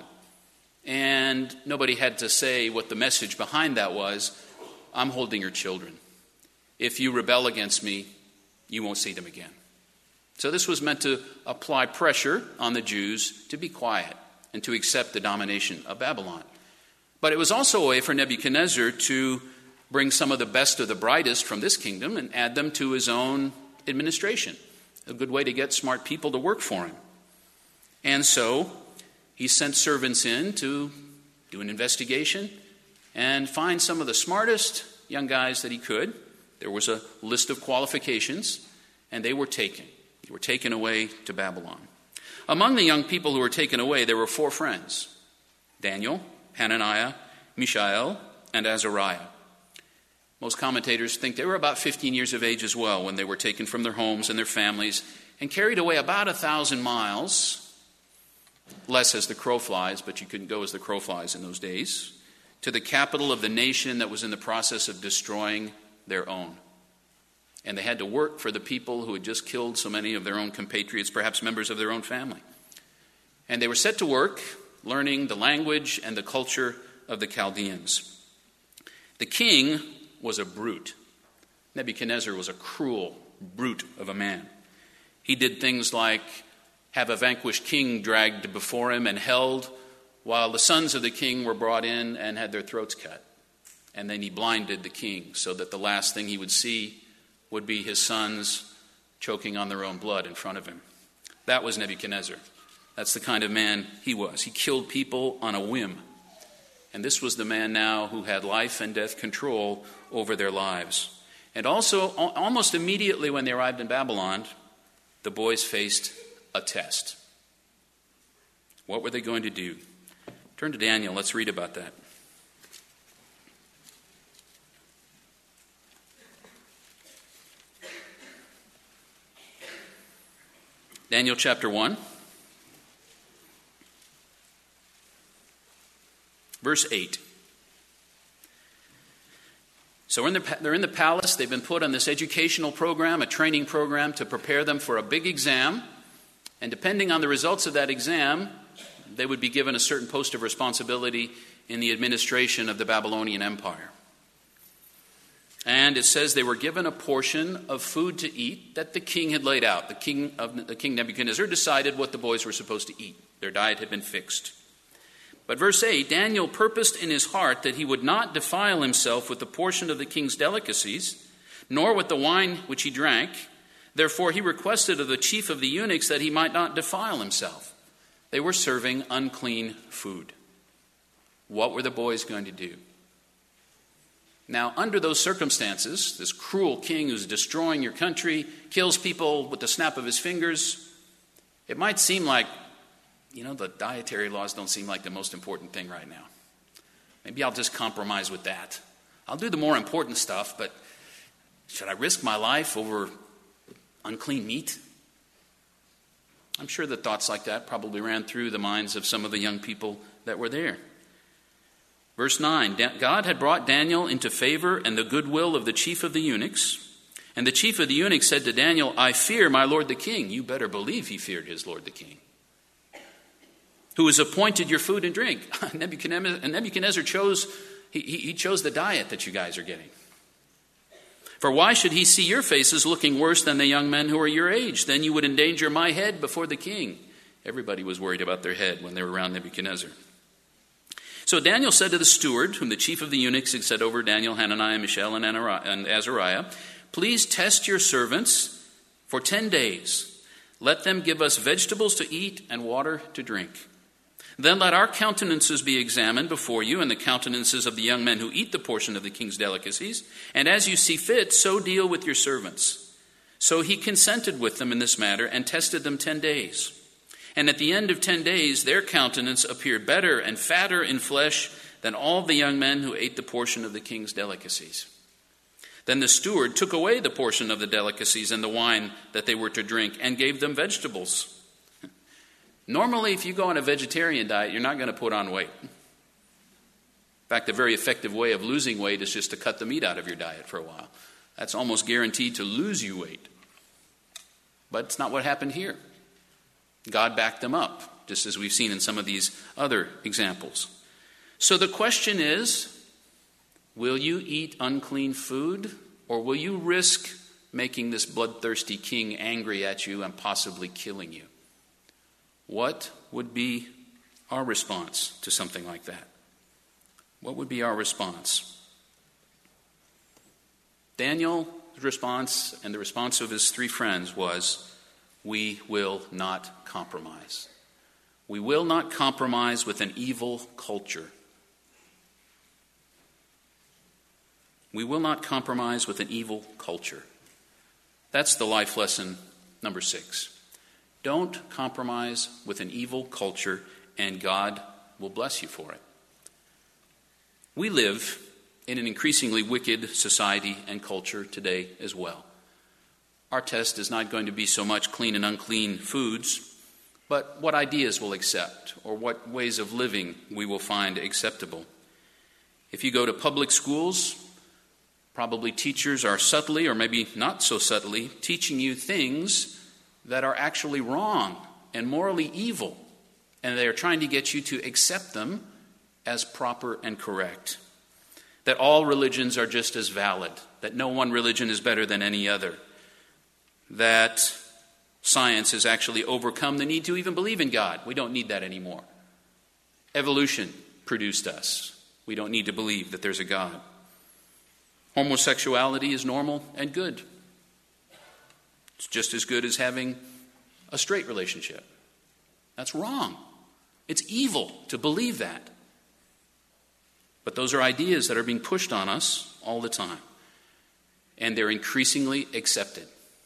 And nobody had to say what the message behind that was. I'm holding your children. If you rebel against me, you won't see them again. So this was meant to apply pressure on the Jews to be quiet and to accept the domination of Babylon. But it was also a way for Nebuchadnezzar to bring some of the best of the brightest from this kingdom and add them to his own administration. A good way to get smart people to work for him. And so he sent servants in to do an investigation and find some of the smartest young guys that he could. There was a list of qualifications, and they were taken. They were taken away to Babylon. Among the young people who were taken away, there were 4 friends: Daniel, Hananiah, Mishael, and Azariah. Most commentators think they were about 15 years of age as well when they were taken from their homes and their families and carried away about 1,000 miles, less as the crow flies, but you couldn't go as the crow flies in those days, to the capital of the nation that was in the process of destroying their own. And they had to work for the people who had just killed so many of their own compatriots, perhaps members of their own family. And they were set to work learning the language and the culture of the Chaldeans. The king was a brute. Nebuchadnezzar was a cruel brute of a man. He did things like have a vanquished king dragged before him and held, while the sons of the king were brought in and had their throats cut. And then he blinded the king so that the last thing he would see would be his sons choking on their own blood in front of him. That was Nebuchadnezzar. That's the kind of man he was. He killed people on a whim. And this was the man now who had life and death control over their lives. And also, almost immediately when they arrived in Babylon, the boys faced a test. What were they going to do? Turn to Daniel. Let's read about that. Daniel chapter 1, verse 8. So they're in the palace. They've been put on this educational program, a training program to prepare them for a big exam. And depending on the results of that exam, they would be given a certain post of responsibility in the administration of the Babylonian Empire. And it says they were given a portion of food to eat that the king had laid out. The king Nebuchadnezzar decided what the boys were supposed to eat. Their diet had been fixed. But verse 8, Daniel purposed in his heart that he would not defile himself with the portion of the king's delicacies, nor with the wine which he drank. Therefore he requested of the chief of the eunuchs that he might not defile himself. They were serving unclean food. What were the boys going to do? Now, under those circumstances, this cruel king who's destroying your country, kills people with the snap of his fingers, it might seem like, the dietary laws don't seem like the most important thing right now. Maybe I'll just compromise with that. I'll do the more important stuff, but should I risk my life over unclean meat? I'm sure that thoughts like that probably ran through the minds of some of the young people that were there. Verse 9, God had brought Daniel into favor and the goodwill of the chief of the eunuchs. And the chief of the eunuchs said to Daniel, I fear my lord the king. You better believe he feared his lord the king, who has appointed your food and drink. Nebuchadnezzar chose the diet that you guys are getting. For why should he see your faces looking worse than the young men who are your age? Then you would endanger my head before the king. Everybody was worried about their head when they were around Nebuchadnezzar. So Daniel said to the steward, whom the chief of the eunuchs had set over Daniel, Hananiah, Mishael, and Azariah, please test your servants for 10 days. Let them give us vegetables to eat and water to drink. Then let our countenances be examined before you and the countenances of the young men who eat the portion of the king's delicacies. And as you see fit, so deal with your servants. So he consented with them in this matter and tested them 10 days. And at the end of 10 days, their countenance appeared better and fatter in flesh than all the young men who ate the portion of the king's delicacies. Then the steward took away the portion of the delicacies and the wine that they were to drink and gave them vegetables. Normally, if you go on a vegetarian diet, you're not going to put on weight. In fact, a very effective way of losing weight is just to cut the meat out of your diet for a while. That's almost guaranteed to lose you weight. But it's not what happened here. God backed them up, just as we've seen in some of these other examples. So the question is, will you eat unclean food, or will you risk making this bloodthirsty king angry at you and possibly killing you? What would be our response to something like that? What would be our response? Daniel's response and the response of his three friends was, we will not compromise. We will not compromise with an evil culture. We will not compromise with an evil culture. That's the life lesson number 6. Don't compromise with an evil culture, and God will bless you for it. We live in an increasingly wicked society and culture today as well. Our test is not going to be so much clean and unclean foods, but what ideas we'll accept or what ways of living we will find acceptable. If you go to public schools, probably teachers are subtly, or maybe not so subtly, teaching you things that are actually wrong and morally evil, and they are trying to get you to accept them as proper and correct. That all religions are just as valid, that no one religion is better than any other, that Science has actually overcome the need to even believe in God. We don't need that anymore. Evolution produced us. We don't need to believe that there's a God. Homosexuality is normal and good. It's just as good as having a straight relationship. That's wrong. It's evil to believe that. But those are ideas that are being pushed on us all the time. And they're increasingly accepted.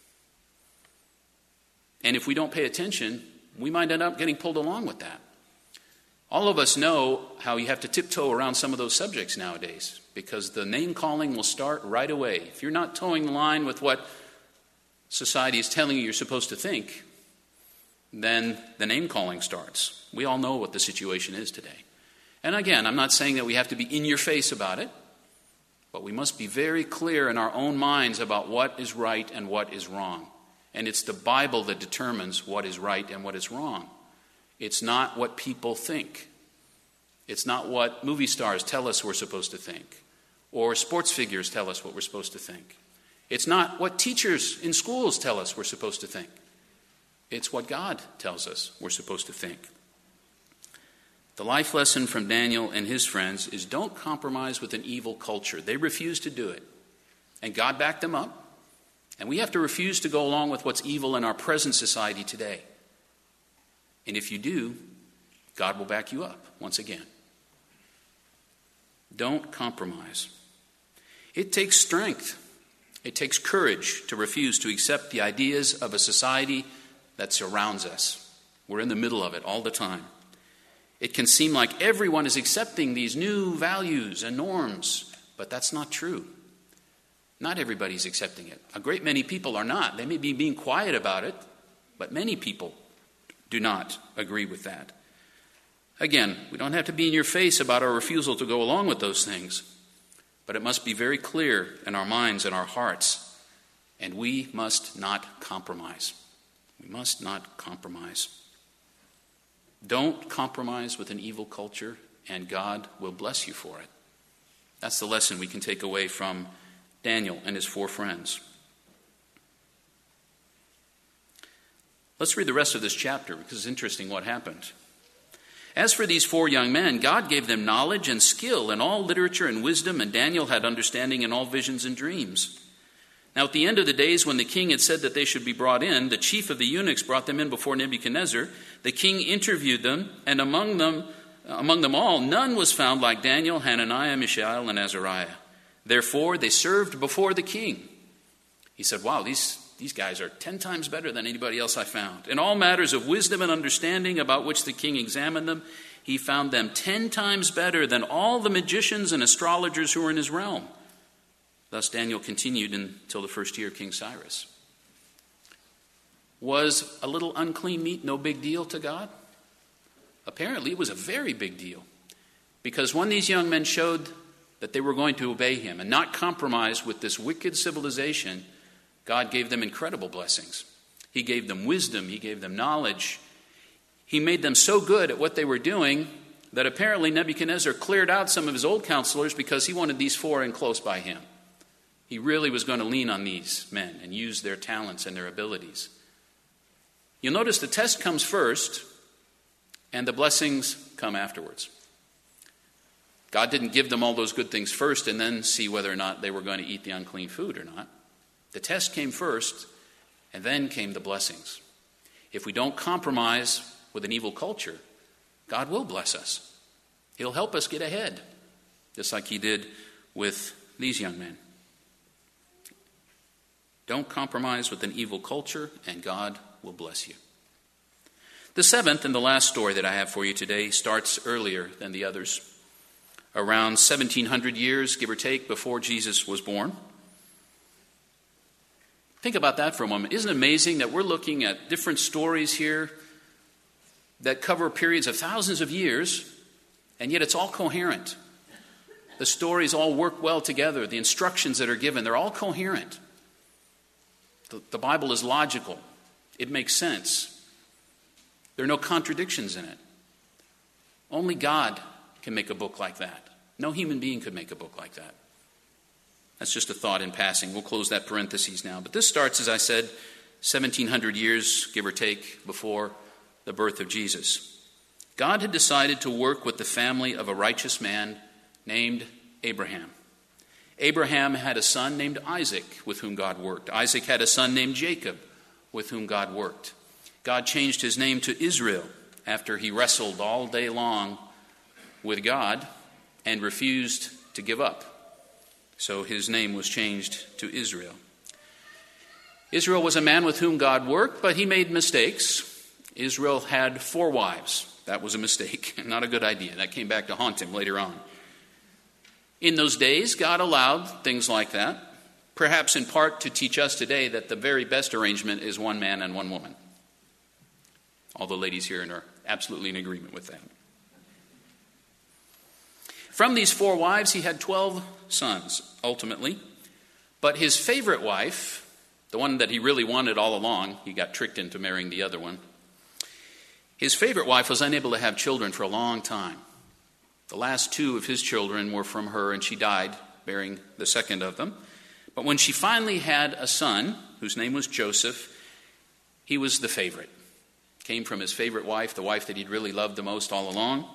And if we don't pay attention, we might end up getting pulled along with that. All of us know how you have to tiptoe around some of those subjects nowadays, because the name-calling will start right away. If you're not towing the line with what society is telling you you're supposed to think, then the name-calling starts. We all know what the situation is today. And again, I'm not saying that we have to be in your face about it, but we must be very clear in our own minds about what is right and what is wrong. And it's the Bible that determines what is right and what is wrong. It's not what people think. It's not what movie stars tell us we're supposed to think, or sports figures tell us what we're supposed to think. It's not what teachers in schools tell us we're supposed to think. It's what God tells us we're supposed to think. The life lesson from Daniel and his friends is don't compromise with an evil culture. They refused to do it, and God backed them up. And we have to refuse to go along with what's evil in our present society today. And if you do, God will back you up once again. Don't compromise. It takes strength. It takes courage to refuse to accept the ideas of a society that surrounds us. We're in the middle of it all the time. It can seem like everyone is accepting these new values and norms, but that's not true. Not everybody's accepting it. A great many people are not. They may be being quiet about it, but many people do not agree with that. Again, we don't have to be in your face about our refusal to go along with those things, but it must be very clear in our minds and our hearts, and we must not compromise. We must not compromise. Don't compromise with an evil culture, and God will bless you for it. That's the lesson we can take away from Daniel and his 4 friends. Let's read the rest of this chapter, because it's interesting what happened. As for these 4 young men, God gave them knowledge and skill in all literature and wisdom, and Daniel had understanding in all visions and dreams. Now at the end of the days, when the king had said that they should be brought in, the chief of the eunuchs brought them in before Nebuchadnezzar. The king interviewed them, and among them all, none was found like Daniel, Hananiah, Mishael, and Azariah. Therefore, they served before the king. He said, wow, these guys are 10 times better than anybody else I found. In all matters of wisdom and understanding about which the king examined them, he found them 10 times better than all the magicians and astrologers who were in his realm. Thus Daniel continued until the first year of King Cyrus. Was a little unclean meat no big deal to God? Apparently it was a very big deal. Because when these young men showed that they were going to obey him and not compromise with this wicked civilization, God gave them incredible blessings. He gave them wisdom. He gave them knowledge. He made them so good at what they were doing that apparently Nebuchadnezzar cleared out some of his old counselors because he wanted these 4 in close by him. He really was going to lean on these men and use their talents and their abilities. You'll notice the test comes first and the blessings come afterwards. God didn't give them all those good things first and then see whether or not they were going to eat the unclean food or not. The test came first, and then came the blessings. If we don't compromise with an evil culture, God will bless us. He'll help us get ahead, just like he did with these young men. Don't compromise with an evil culture, and God will bless you. The 7th and the last story that I have for you today starts earlier than the others, around 1700 years, give or take, before Jesus was born. Think about that for a moment. Isn't it amazing that we're looking at different stories here that cover periods of thousands of years, and yet it's all coherent. The stories all work well together. The instructions that are given, they're all coherent. The Bible is logical. It makes sense. There are no contradictions in it. Only God can make a book like that. No human being could make a book like that. That's just a thought in passing. We'll close that parenthesis now. But this starts, as I said, 1,700 years, give or take, before the birth of Jesus. God had decided to work with the family of a righteous man named Abraham. Abraham had a son named Isaac with whom God worked. Isaac had a son named Jacob with whom God worked. God changed his name to Israel after he wrestled all day long with God and refused to give up. So his name was changed to Israel. Israel was a man with whom God worked, but he made mistakes. Israel had 4 wives. That was a mistake, not a good idea. That came back to haunt him later on. In those days, God allowed things like that, perhaps in part to teach us today that the very best arrangement is 1 man and 1 woman. All the ladies here are absolutely in agreement with that. From these 4 wives, he had 12 sons, ultimately. But his favorite wife, the one that he really wanted all along, he got tricked into marrying the other one. His favorite wife was unable to have children for a long time. The last 2 of his children were from her, and she died, bearing the second of them. But when she finally had a son, whose name was Joseph, he was the favorite. Came from his favorite wife, the wife that he'd really loved the most all along.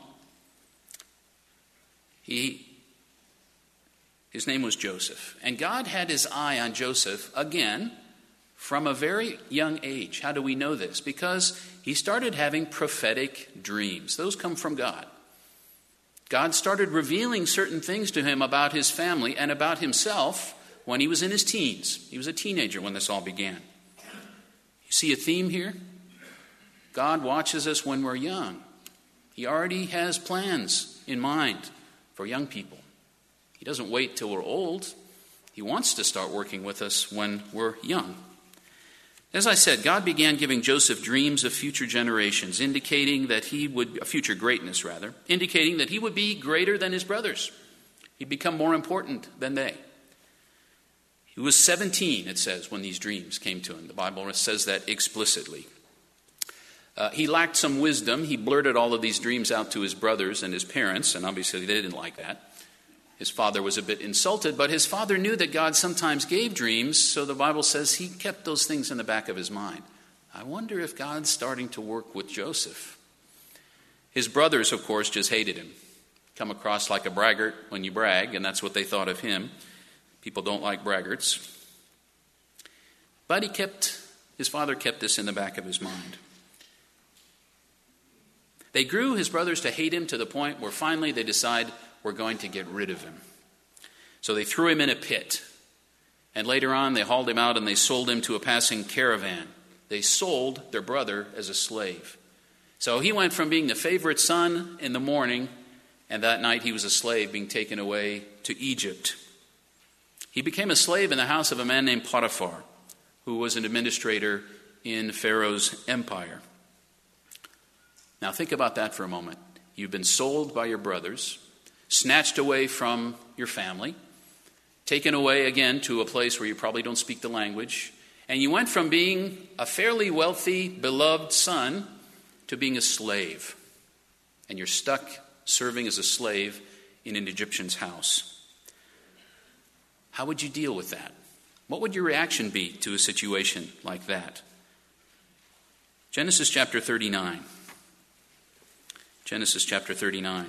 His name was Joseph. And God had his eye on Joseph again from a very young age. How do we know this? Because he started having prophetic dreams. Those come from God. God started revealing certain things to him about his family and about himself when he was in his teens. He was a teenager when this all began. You see a theme here? God watches us when we're young. He already has plans in mind for young people. He doesn't wait till we're old. He wants to start working with us when we're young. As I said, God began giving Joseph dreams of future generations, indicating that he would, future greatness rather, indicating that he would be greater than his brothers. He'd become more important than they. He was 17, it says, when these dreams came to him. The Bible says that explicitly. He lacked some wisdom. He blurted all of these dreams out to his brothers and his parents, and obviously they didn't like that. His father was a bit insulted, but his father knew that God sometimes gave dreams, so the Bible says he kept those things in the back of his mind. I wonder if God's starting to work with Joseph. His brothers, of course, just hated him. Come across like a braggart when you brag, and that's what they thought of him. People don't like braggarts. But his father kept this in the back of his mind. They grew, his brothers, to hate him to the point where finally they decide, we're going to get rid of him. So they threw him in a pit. And later on, they hauled him out and they sold him to a passing caravan. They sold their brother as a slave. So he went from being the favorite son in the morning, and that night he was a slave being taken away to Egypt. He became a slave in the house of a man named Potiphar, who was an administrator in Pharaoh's empire. Now think about that for a moment. You've been sold by your brothers, snatched away from your family, taken away again to a place where you probably don't speak the language, and you went from being a fairly wealthy, beloved son to being a slave. And you're stuck serving as a slave in an Egyptian's house. How would you deal with that? What would your reaction be to a situation like that? Genesis chapter 39. Genesis chapter 39.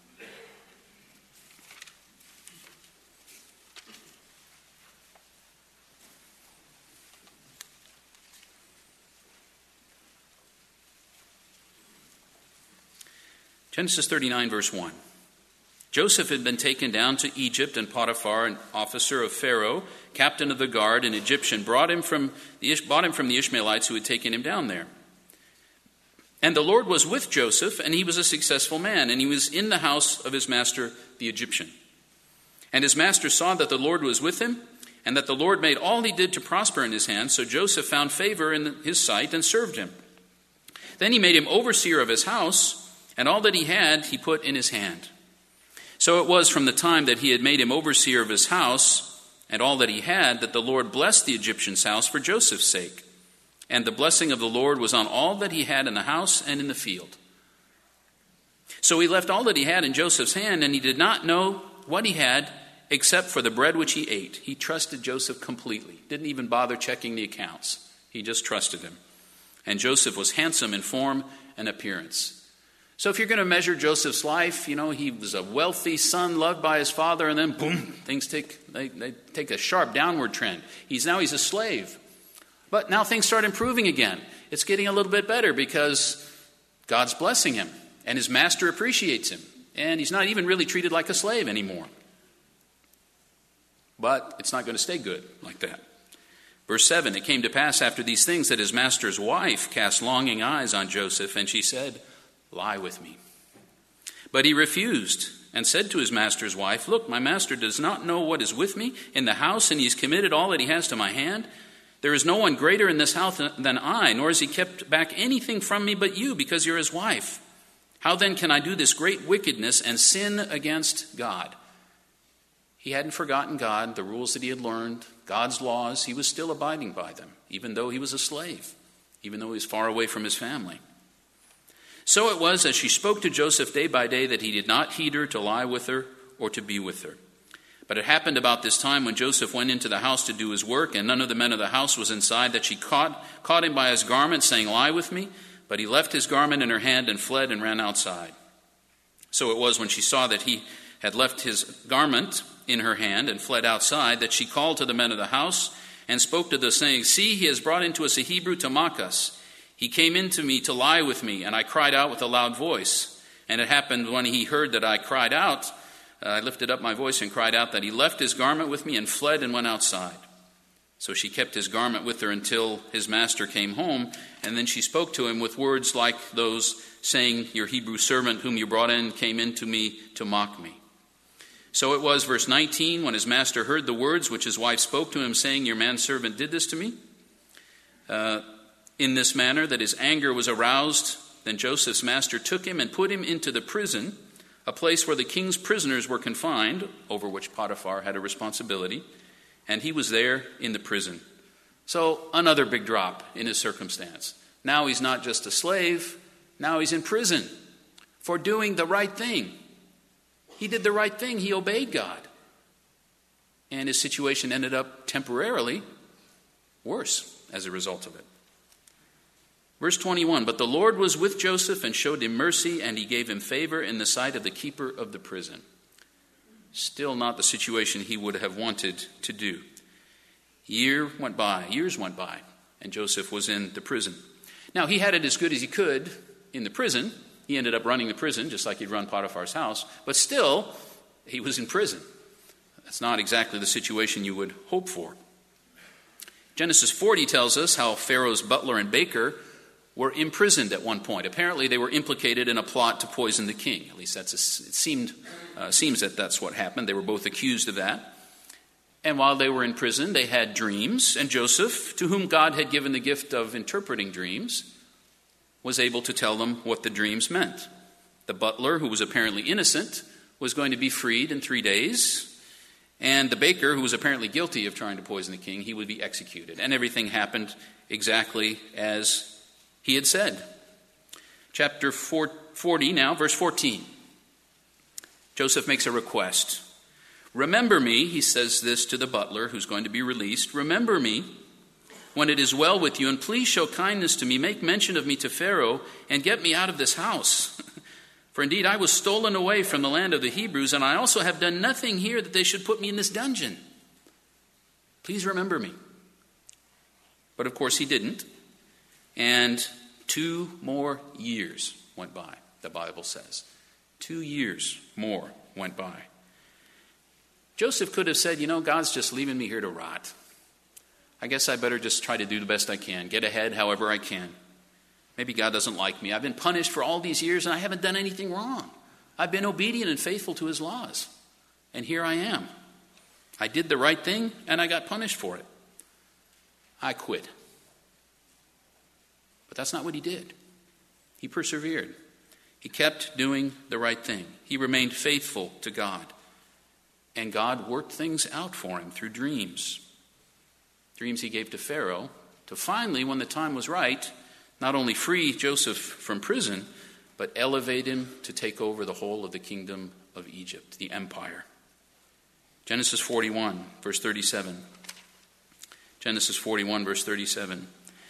Genesis 39, verse 1. Joseph had been taken down to Egypt, and Potiphar, an officer of Pharaoh, captain of the guard, an Egyptian, bought him from the Ishmaelites who had taken him down there. And the Lord was with Joseph, and he was a successful man, and he was in the house of his master, the Egyptian. And his master saw that the Lord was with him, and that the Lord made all he did to prosper in his hand, so Joseph found favor in his sight and served him. Then he made him overseer of his house, and all that he had he put in his hand. So it was from the time that he had made him overseer of his house, and all that he had, that the Lord blessed the Egyptian's house for Joseph's sake. And the blessing of the Lord was on all that he had in the house and in the field. So he left all that he had in Joseph's hand, and he did not know what he had except for the bread which he ate. He trusted Joseph completely. Didn't even bother checking the accounts. He just trusted him. And Joseph was handsome in form and appearance. So if you're going to measure Joseph's life, he was a wealthy son loved by his father, and then boom, things take a sharp downward trend. He's a slave. But now things start improving again. It's getting a little bit better because God's blessing him, and his master appreciates him, and he's not even really treated like a slave anymore. But it's not going to stay good like that. Verse 7, it came to pass after these things that his master's wife cast longing eyes on Joseph, and she said, "Lie with me." But he refused and said to his master's wife, "Look, my master does not know what is with me in the house, and he's committed all that he has to my hand. There is no one greater in this house than I, nor has he kept back anything from me but you, because you're his wife. How then can I do this great wickedness and sin against God?" He hadn't forgotten God, the rules that he had learned, God's laws. He was still abiding by them, even though he was a slave, even though he was far away from his family. So it was as she spoke to Joseph day by day that he did not heed her to lie with her or to be with her. But it happened about this time when Joseph went into the house to do his work, and none of the men of the house was inside, that she caught him by his garment, saying, "Lie with me." But he left his garment in her hand and fled and ran outside. So it was when she saw that he had left his garment in her hand and fled outside, that she called to the men of the house and spoke to them, saying, "See, he has brought into us a Hebrew to mock us. He came into me to lie with me, and I cried out with a loud voice. And it happened when he heard that I cried out, I lifted up my voice and cried out, that he left his garment with me and fled and went outside. So she kept his garment with her until his master came home, and then she spoke to him with words like those, saying, 'Your Hebrew servant whom you brought in came in to me to mock me.' So it was, verse 19, when his master heard the words which his wife spoke to him, saying, 'Your manservant did this to me,' in this manner, that his anger was aroused. Then Joseph's master took him and put him into the prison, a place where the king's prisoners were confined, over which Potiphar had a responsibility, and he was there in the prison." So another big drop in his circumstance. Now he's not just a slave, now he's in prison for doing the right thing. He did the right thing, he obeyed God. And his situation ended up temporarily worse as a result of it. Verse 21, "But the Lord was with Joseph and showed him mercy, and he gave him favor in the sight of the keeper of the prison." Still not the situation he would have wanted to do. Years went by, and Joseph was in the prison. Now, he had it as good as he could in the prison. He ended up running the prison, just like he'd run Potiphar's house. But still, he was in prison. That's not exactly the situation you would hope for. Genesis 40 tells us how Pharaoh's butler and baker were imprisoned at one point. Apparently, they were implicated in a plot to poison the king. At least it seems that that's what happened. They were both accused of that. And while they were in prison, they had dreams. And Joseph, to whom God had given the gift of interpreting dreams, was able to tell them what the dreams meant. The butler, who was apparently innocent, was going to be freed in 3 days. And the baker, who was apparently guilty of trying to poison the king, he would be executed. And everything happened exactly as he had said. Chapter 40 now, verse 14. Joseph makes a request. "Remember me," he says this to the butler who's going to be released, "remember me when it is well with you, and please show kindness to me. Make mention of me to Pharaoh, and get me out of this house. For indeed I was stolen away from the land of the Hebrews, and I also have done nothing here that they should put me in this dungeon. Please remember me." But of course he didn't. And 2 more years went by, the Bible says. 2 years more went by. Joseph could have said, God's just leaving me here to rot. I guess I better just try to do the best I can, get ahead however I can. Maybe God doesn't like me. I've been punished for all these years and I haven't done anything wrong. I've been obedient and faithful to his laws. And here I am. I did the right thing and I got punished for it. I quit. But that's not what he did. He persevered. He kept doing the right thing. He remained faithful to God. And God worked things out for him through dreams. Dreams he gave to Pharaoh to finally, when the time was right, not only free Joseph from prison, but elevate him to take over the whole of the kingdom of Egypt, the empire. Genesis 41, verse 37. Genesis 41, verse 37.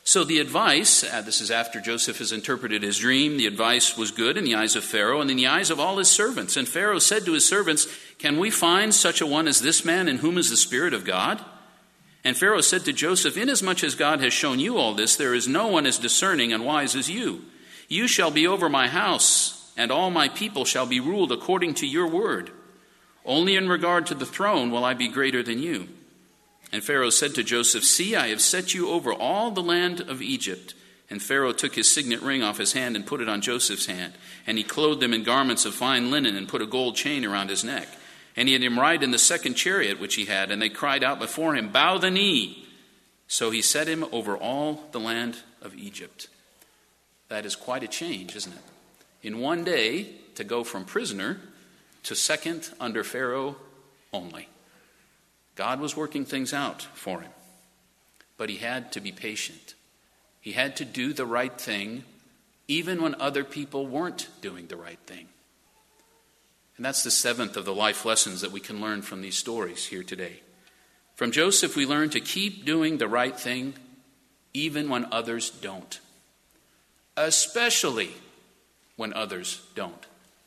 So the advice, this is after Joseph has interpreted his dream, the advice was good in the eyes of Pharaoh and in the eyes of all his servants. And Pharaoh said to his servants, "Can we find such a one as this man in whom is the Spirit of God?" And Pharaoh said to Joseph, "Inasmuch as God has shown you all this, there is no one as discerning and wise as you. You shall be over my house, and all my people shall be ruled according to your word. Only in regard to the throne will I be greater than you." And Pharaoh said to Joseph, "See, I have set you over all the land of Egypt." And Pharaoh took his signet ring off his hand and put it on Joseph's hand. And he clothed him in garments of fine linen and put a gold chain around his neck. And he had him ride in the second chariot which he had. And they cried out before him, "Bow the knee." So he set him over all the land of Egypt. That is quite a change, isn't it? In one day, to go from prisoner to second under Pharaoh only. God was working things out for him. But he had to be patient. He had to do the right thing even when other people weren't doing the right thing. And that's the seventh of the life lessons that we can learn from these stories here today. From Joseph, we learn to keep doing the right thing even when others don't. Especially when others don't.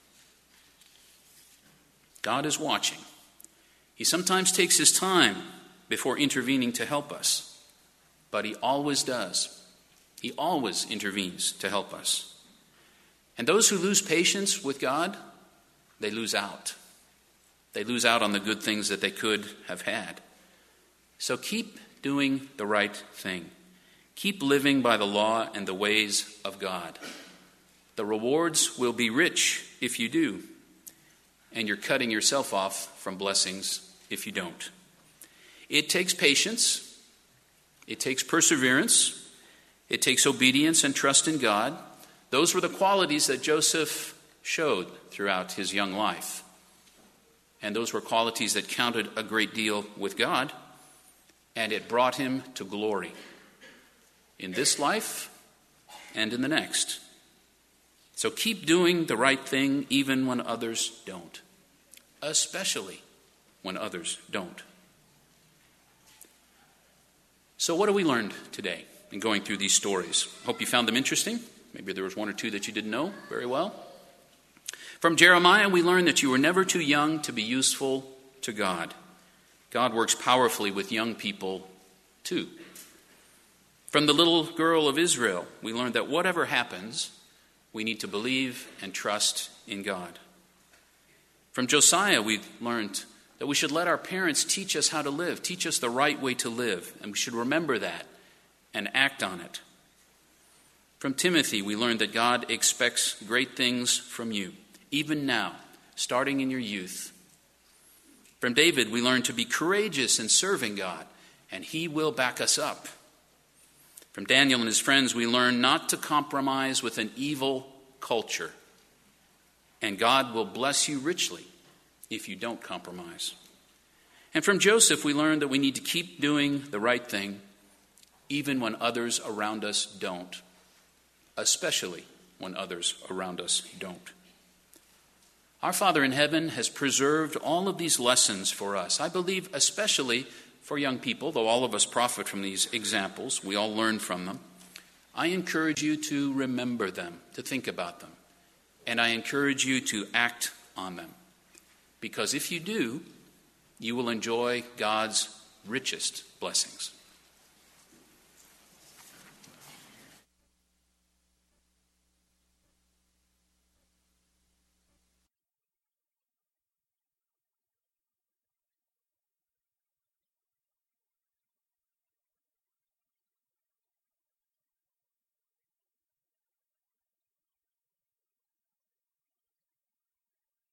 God is watching. He sometimes takes his time before intervening to help us, but he always does. He always intervenes to help us. And those who lose patience with God, they lose out. They lose out on the good things that they could have had. So keep doing the right thing. Keep living by the law and the ways of God. The rewards will be rich if you do, and you're cutting yourself off from blessings if you don't. It takes patience. It takes perseverance. It takes obedience and trust in God. Those were the qualities that Joseph showed throughout his young life. And those were qualities that counted a great deal with God, and it brought him to glory in this life and in the next. So keep doing the right thing even when others don't, especially when others don't. So what have we learned today in going through these stories? Hope you found them interesting. Maybe there was one or two that you didn't know very well. From Jeremiah, we learned that you were never too young to be useful to God. God works powerfully with young people too. From the little girl of Israel, we learned that whatever happens, we need to believe and trust in God. From Josiah, we learned that we should let our parents teach us how to live, teach us the right way to live, and we should remember that and act on it. From Timothy, we learned that God expects great things from you, even now, starting in your youth. From David, we learned to be courageous in serving God, and he will back us up. From Daniel and his friends, we learn not to compromise with an evil culture. And God will bless you richly if you don't compromise. And from Joseph, we learn that we need to keep doing the right thing even when others around us don't, especially when others around us don't. Our Father in heaven has preserved all of these lessons for us. I believe especially for young people, though all of us profit from these examples, we all learn from them. I encourage you to remember them, to think about them. And I encourage you to act on them. Because if you do, you will enjoy God's richest blessings.